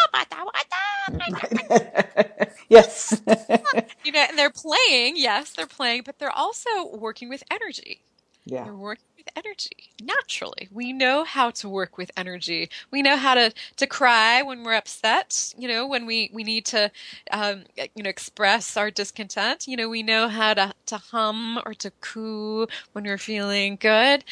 Speaker 1: Yes.
Speaker 2: and they're playing. Yes, they're playing, but they're also working with energy.
Speaker 1: Yeah.
Speaker 2: They're working with energy naturally. We know how to work with energy. We know how to cry when we're upset. When we need to, express our discontent. We know how to hum or to coo when we're feeling good.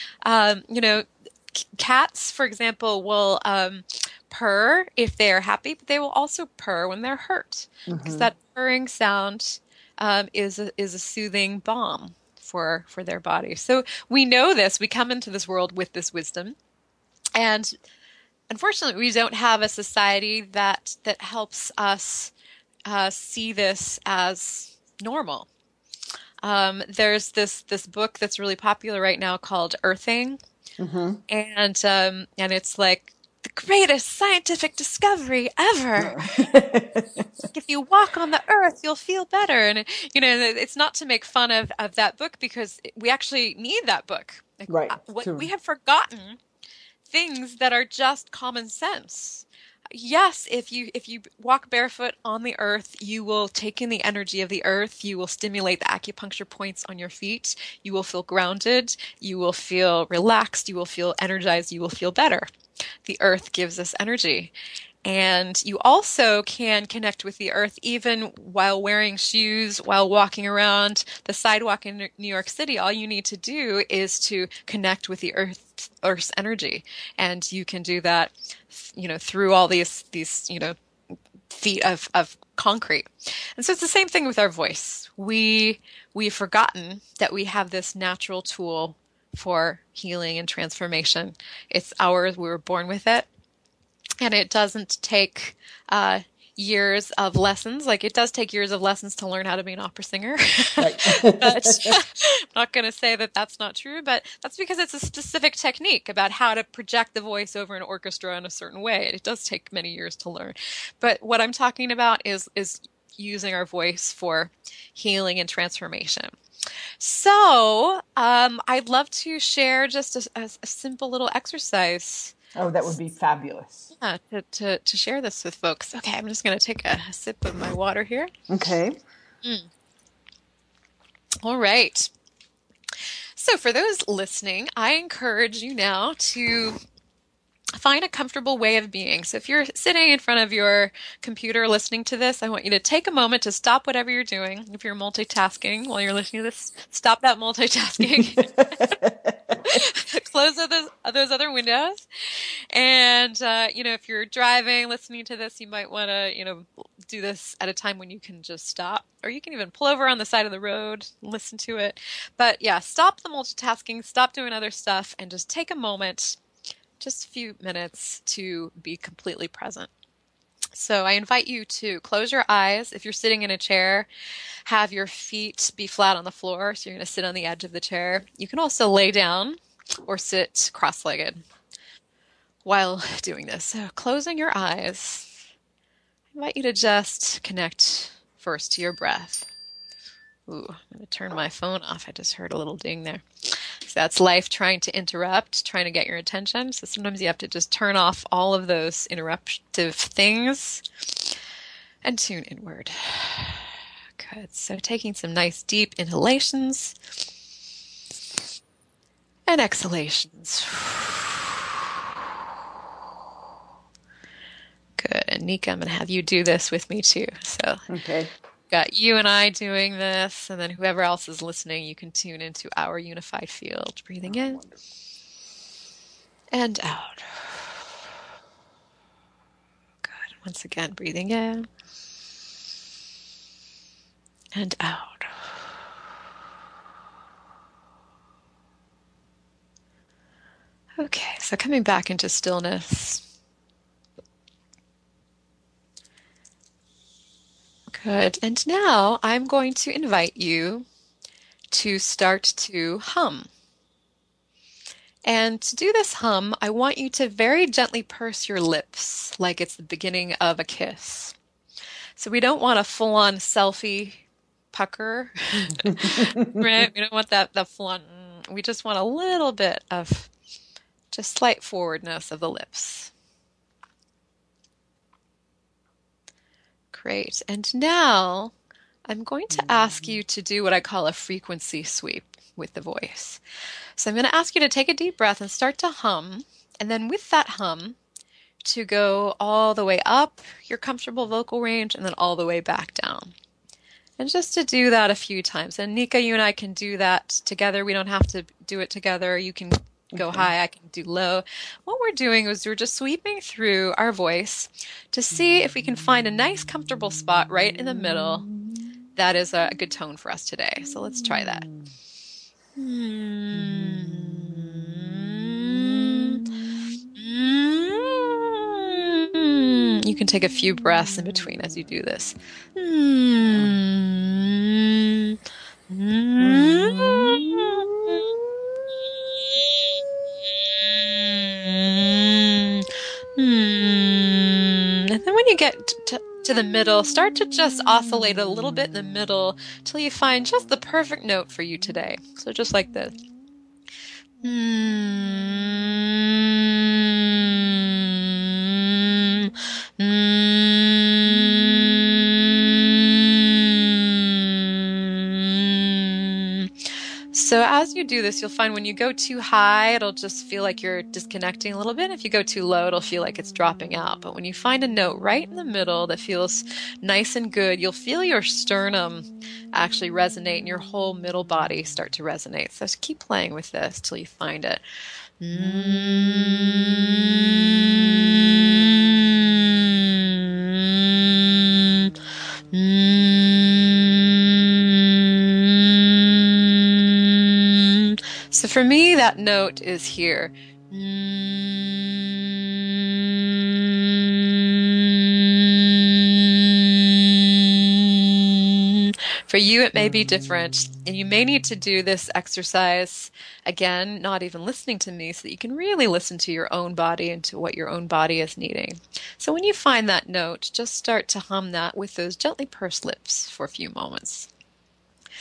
Speaker 2: Cats, for example, will purr if they are happy, but they will also purr when they're hurt, because that purring sound is a soothing balm for their body. So we know this. We come into this world with this wisdom, and unfortunately, we don't have a society that helps us see this as normal. There's this book that's really popular right now called Earthing. And it's like the greatest scientific discovery ever. If you walk on the earth, you'll feel better. And it's not to make fun of that book, because we actually need that book.
Speaker 1: Right.
Speaker 2: We have forgotten things that are just common sense. Yes, if you walk barefoot on the earth, you will take in the energy of the earth. You will stimulate the acupuncture points on your feet. You will feel grounded. You will feel relaxed. You will feel energized. You will feel better. The earth gives us energy. And you also can connect with the earth even while wearing shoes, while walking around the sidewalk in New York City. All you need to do is to connect with the earth's energy. And you can do that, through all these feet of concrete. And so it's the same thing with our voice. We've forgotten that we have this natural tool for healing and transformation. It's ours. We were born with it. And it doesn't take years of lessons. Like, it does take years of lessons to learn how to be an opera singer.
Speaker 1: Right.
Speaker 2: But I'm not going to say that that's not true, but that's because it's a specific technique about how to project the voice over an orchestra in a certain way. It does take many years to learn. But what I'm talking about is using our voice for healing and transformation. So, I'd love to share just a simple little exercise.
Speaker 1: Oh, that would be fabulous.
Speaker 2: Yeah, to share this with folks. Okay, I'm just going to take a sip of my water here.
Speaker 1: Okay.
Speaker 2: All right. So, for those listening, I encourage you now to find a comfortable way of being. So if you're sitting in front of your computer listening to this, I want you to take a moment to stop whatever you're doing. If you're multitasking while you're listening to this, stop that multitasking. Close those other windows. And, if you're driving, listening to this, you might want to, do this at a time when you can just stop. Or you can even pull over on the side of the road, listen to it. But yeah, stop the multitasking, stop doing other stuff, and just take a moment, just a few minutes, to be completely present. So I invite you to close your eyes. If you're sitting in a chair, have your feet be flat on the floor. So you're going to sit on the edge of the chair. You can also lay down or sit cross-legged while doing this. So closing your eyes, I invite you to just connect first to your breath. Ooh, I'm going to turn my phone off. I just heard a little ding there. So that's life trying to interrupt, trying to get your attention. So sometimes you have to just turn off all of those interruptive things and tune inward. Good. So taking some nice deep inhalations and exhalations. Good. And Nika, I'm going to have you do this with me too. So
Speaker 1: Okay.
Speaker 2: got you and I doing this, and then whoever else is listening, you can tune into our unified field. Breathing in and out. Good. Once again, breathing in and out. Okay, so coming back into stillness. Good. And now I'm going to invite you to start to hum. And to do this hum, I want you to very gently purse your lips like it's the beginning of a kiss. So we don't want a full-on selfie pucker, right? We don't want that full-on. We just want a little bit of just slight forwardness of the lips. Great. And now I'm going to ask you to do what I call a frequency sweep with the voice. So I'm going to ask you to take a deep breath and start to hum. And then with that hum, to go all the way up your comfortable vocal range and then all the way back down. And just to do that a few times. And Nika, you and I can do that together. We don't have to do it together. You can go high, I can do low. What we're doing is we're just sweeping through our voice to see if we can find a nice comfortable spot right in the middle that is a good tone for us today. So let's try that. You can take a few breaths in between as you do this. And then when you get to the middle, start to just oscillate a little bit in the middle till you find just the perfect note for you today. So just like this. So as you do this, you'll find when you go too high, it'll just feel like you're disconnecting a little bit. If you go too low, it'll feel like it's dropping out. But when you find a note right in the middle that feels nice and good, you'll feel your sternum actually resonate and your whole middle body start to resonate. So just keep playing with this till you find it. So for me, that note is here. For you, it may be different, and you may need to do this exercise again, not even listening to me, so that you can really listen to your own body and to what your own body is needing. So when you find that note, just start to hum that with those gently pursed lips for a few moments.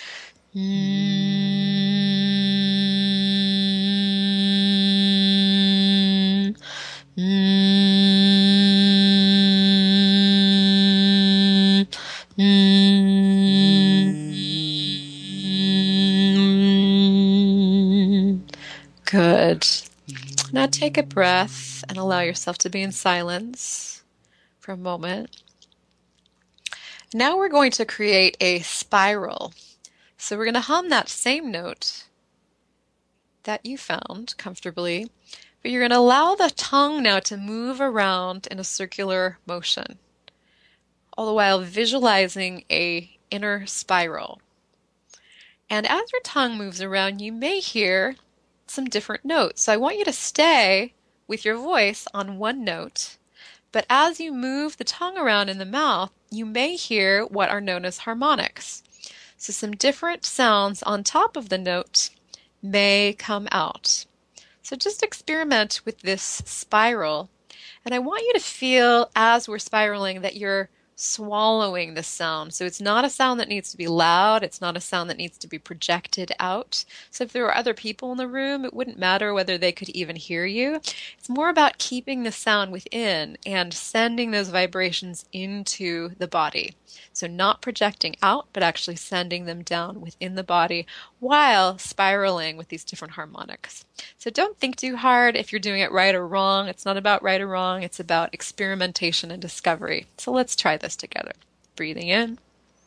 Speaker 2: Good. Now take a breath and allow yourself to be in silence for a moment. Now we're going to create a spiral. So we're going to hum that same note that you found comfortably, but you're going to allow the tongue now to move around in a circular motion, all the while visualizing a inner spiral. And as your tongue moves around, you may hear some different notes. So I want you to stay with your voice on one note, but as you move the tongue around in the mouth, you may hear what are known as harmonics. So some different sounds on top of the note may come out. So just experiment with this spiral. And I want you to feel as we're spiraling that you're swallowing the sound. So it's not a sound that needs to be loud. It's not a sound that needs to be projected out. So if there were other people in the room, it wouldn't matter whether they could even hear you. It's more about keeping the sound within and sending those vibrations into the body. So not projecting out, but actually sending them down within the body while spiraling with these different harmonics. So don't think too hard if you're doing it right or wrong. It's not about right or wrong. It's about experimentation and discovery. So let's try this together. Breathing in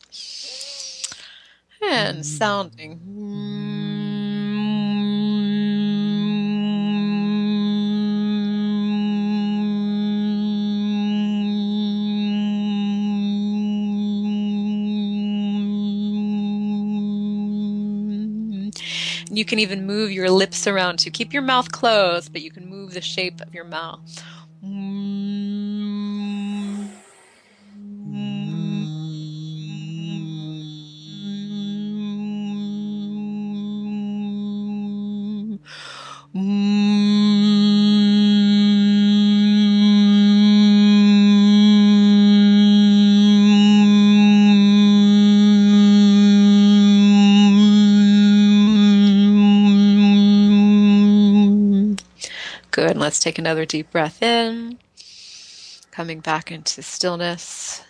Speaker 2: and sounding. You can even move your lips around to keep your mouth closed, but you can move the shape of your mouth. Good. Let's take another deep breath in, coming back into stillness.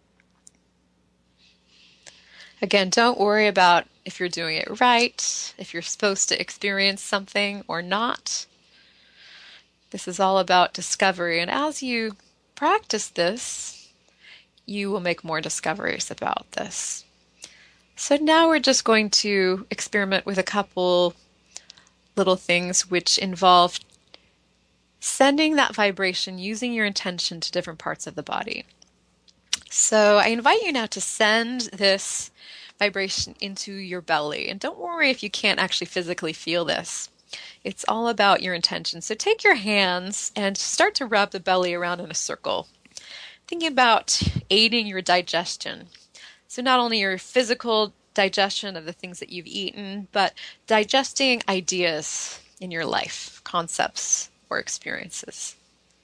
Speaker 2: Again, don't worry about if you're doing it right, if you're supposed to experience something or not. This is all about discovery. And as you practice this, you will make more discoveries about this. So now we're just going to experiment with a couple little things which involve sending that vibration using your intention to different parts of the body. So I invite you now to send this vibration into your belly. And don't worry if you can't actually physically feel this. It's all about your intention. So take your hands and start to wrap the belly around in a circle, thinking about aiding your digestion. So not only your physical digestion of the things that you've eaten, but digesting ideas in your life, concepts or experiences.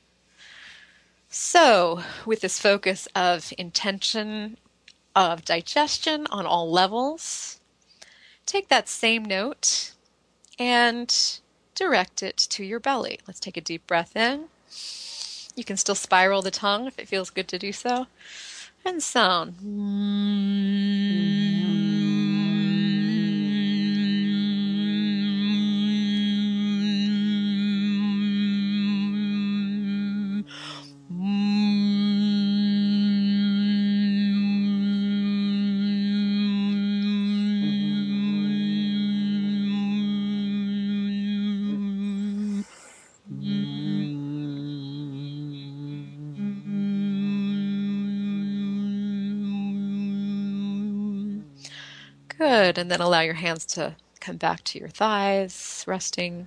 Speaker 2: So with this focus of intention, of digestion on all levels, take that same note and direct it to your belly. Let's take a deep breath in. You can still spiral the tongue if it feels good to do so. And sound. Good. And then allow your hands to come back to your thighs, resting.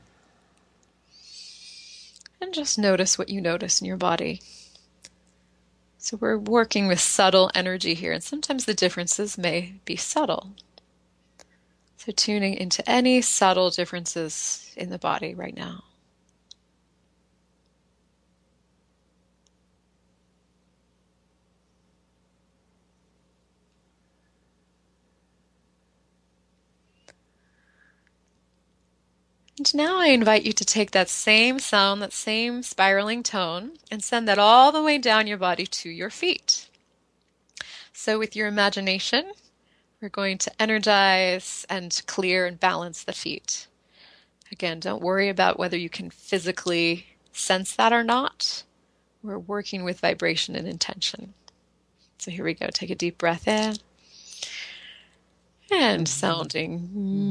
Speaker 2: And just notice what you notice in your body. So we're working with subtle energy here, and sometimes the differences may be subtle. So tuning into any subtle differences in the body right now. And now I invite you to take that same sound, that same spiraling tone, and send that all the way down your body to your feet. So with your imagination, we're going to energize and clear and balance the feet. Again, don't worry about whether you can physically sense that or not. We're working with vibration and intention. So here we go. Take a deep breath in and sounding.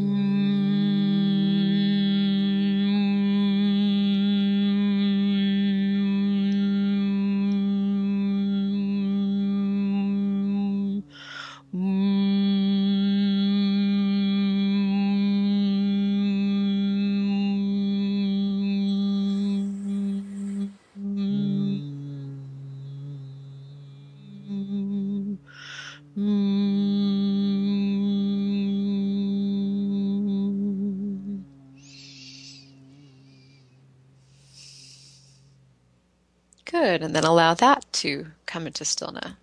Speaker 2: Good, and then allow that to come into stillness.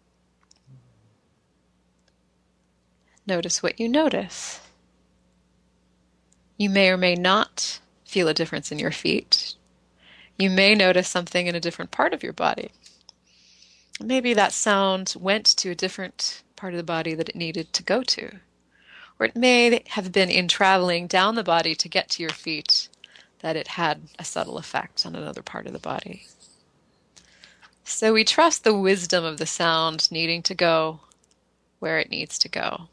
Speaker 2: Notice what you notice. You may or may not feel a difference in your feet. You may notice something in a different part of your body. Maybe that sound went to a different part of the body that it needed to go to. Or it may have been in traveling down the body to get to your feet that it had a subtle effect on another part of the body. So we trust the wisdom of the sound needing to go where it needs to go.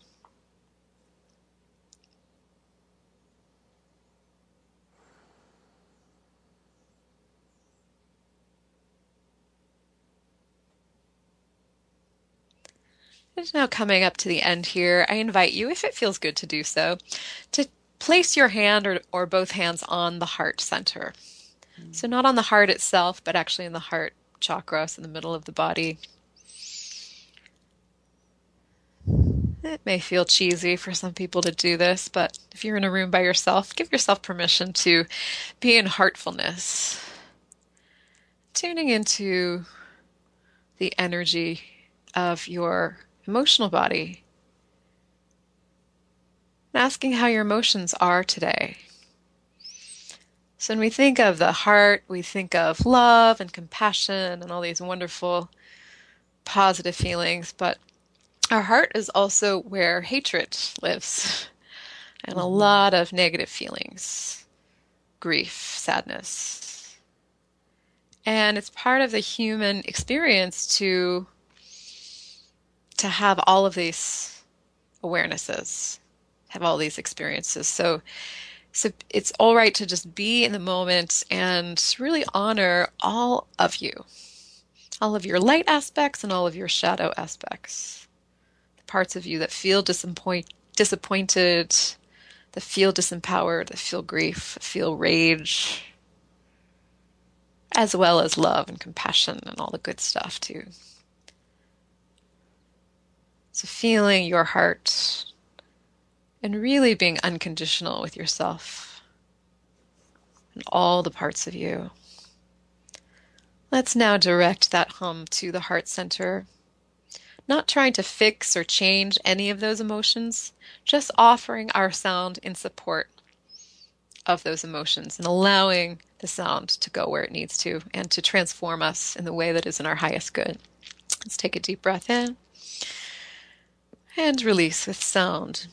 Speaker 2: And now coming up to the end here, I invite you, if it feels good to do so, to place your hand or both hands on the heart center. So not on the heart itself, but actually in the heart chakra, so in the middle of the body. It may feel cheesy for some people to do this, but if you're in a room by yourself, give yourself permission to be in heartfulness, tuning into the energy of your emotional body, and asking how your emotions are today. So when we think of the heart, we think of love and compassion and all these wonderful positive feelings, but our heart is also where hatred lives and a lot of negative feelings, grief, sadness. And it's part of the human experience to have all of these awarenesses, have all these experiences. So it's all right to just be in the moment and really honor all of you, all of your light aspects and all of your shadow aspects. The parts of you that feel disappointed, that feel disempowered, that feel grief, that feel rage, as well as love and compassion and all the good stuff too. So feeling your heart and really being unconditional with yourself and all the parts of you. Let's now direct that hum to the heart center, not trying to fix or change any of those emotions, just offering our sound in support of those emotions and allowing the sound to go where it needs to and to transform us in the way that is in our highest good. Let's take a deep breath in and release with sound.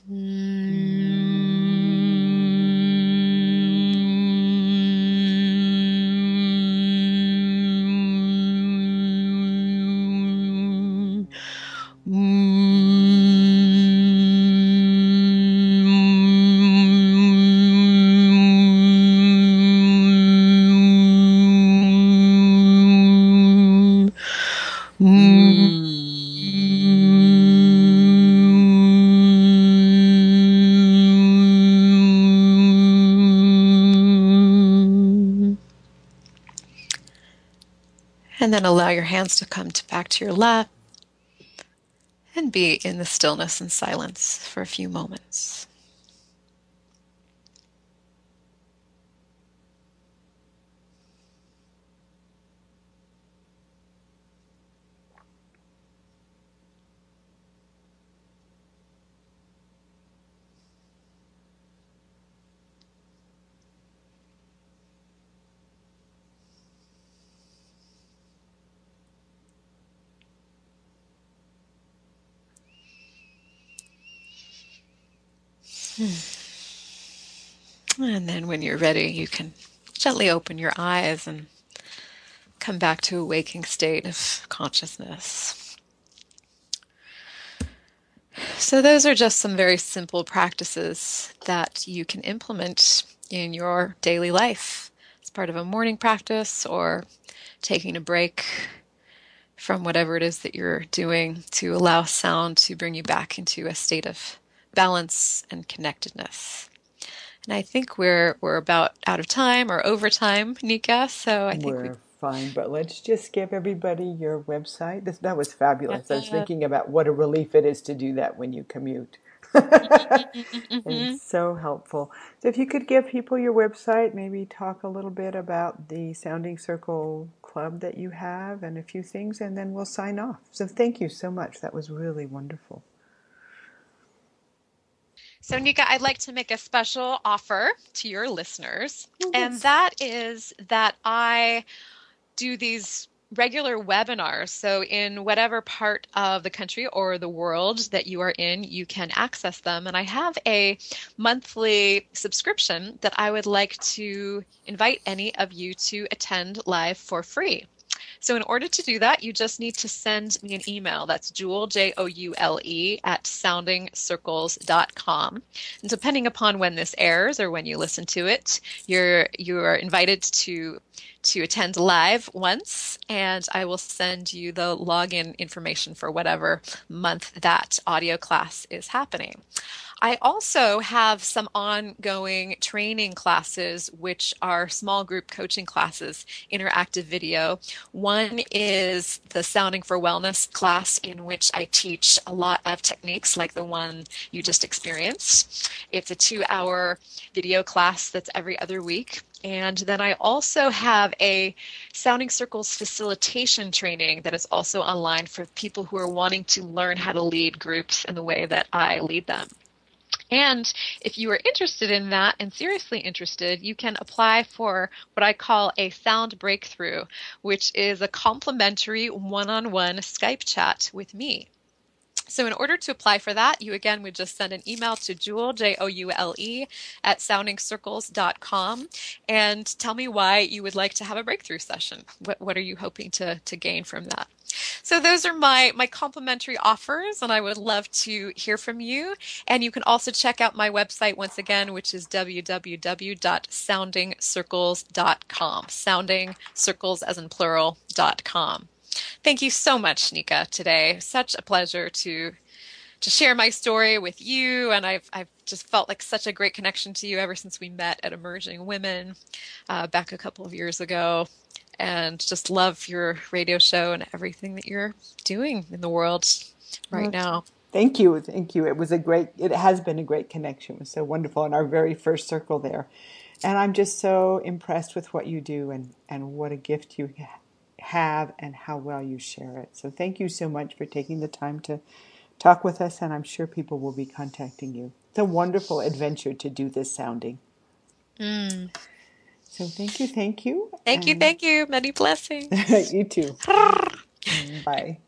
Speaker 2: And then allow your hands to come back to your lap and be in the stillness and silence for a few moments. And then when you're ready, you can gently open your eyes and come back to a waking state of consciousness. So those are just some very simple practices that you can implement in your daily life as part of a morning practice or taking a break from whatever it is that you're doing to allow sound to bring you back into a state of balance and connectedness. And I think we're about out of time or over time, Nika. So I think we.
Speaker 1: We're fine, but let's just give everybody your website. That was fabulous. I was
Speaker 2: Yeah.
Speaker 1: thinking about what a relief it is to do that when you commute.
Speaker 2: Mhm.
Speaker 1: It's so helpful. So if you could give people your website, maybe talk a little bit about the Sounding Circle Club that you have and a few things, and then we'll sign off. So thank you so much. That was really wonderful.
Speaker 2: So, Nika, I'd like to make a special offer to your listeners,
Speaker 1: Oh,
Speaker 2: and
Speaker 1: yes.
Speaker 2: that is that I do these regular webinars. So, in whatever part of the country or the world that you are in, you can access them. And I have a monthly subscription that I would like to invite any of you to attend live for free. So in order to do that, you just need to send me an email. That's Joule, Joule, at soundingcircles.com. And depending upon when this airs or when you listen to it, you are invited to attend live once, and I will send you the login information for whatever month that audio class is happening. I also have some ongoing training classes, which are small group coaching classes, interactive video. One is the Sounding for Wellness class, in which I teach a lot of techniques like the one you just experienced. It's a 2-hour video class that's every other week. And then I also have a Sounding Circles facilitation training that is also online for people who are wanting to learn how to lead groups in the way that I lead them. And if you are interested in that and seriously interested, you can apply for what I call a sound breakthrough, which is a complimentary one-on-one Skype chat with me. So in order to apply for that, you again would just send an email to Joule, Joule, at soundingcircles.com and tell me why you would like to have a breakthrough session. What are you hoping to gain from that? So those are my complimentary offers, and I would love to hear from you. And you can also check out my website once again, which is www.soundingcircles.com. Sounding circles as in plural.com. Thank you so much, Nika, today. Such a pleasure to share my story with you, and I've just felt like such a great connection to you ever since we met at Emerging Women back a couple of years ago, and just love your radio show and everything that you're doing in the world right
Speaker 1: Well,
Speaker 2: now.
Speaker 1: thank you. Thank you. It has been a great connection. It was so wonderful in our very first circle there. And I'm just so impressed with what you do and what a gift you have and how well you share it. So thank you so much for taking the time to talk with us, and I'm sure people will be contacting you. It's a wonderful adventure to do this sounding.
Speaker 2: Mm.
Speaker 1: So thank you,
Speaker 2: Thank you,
Speaker 1: and
Speaker 2: thank you. Many blessings.
Speaker 1: you too. Bye.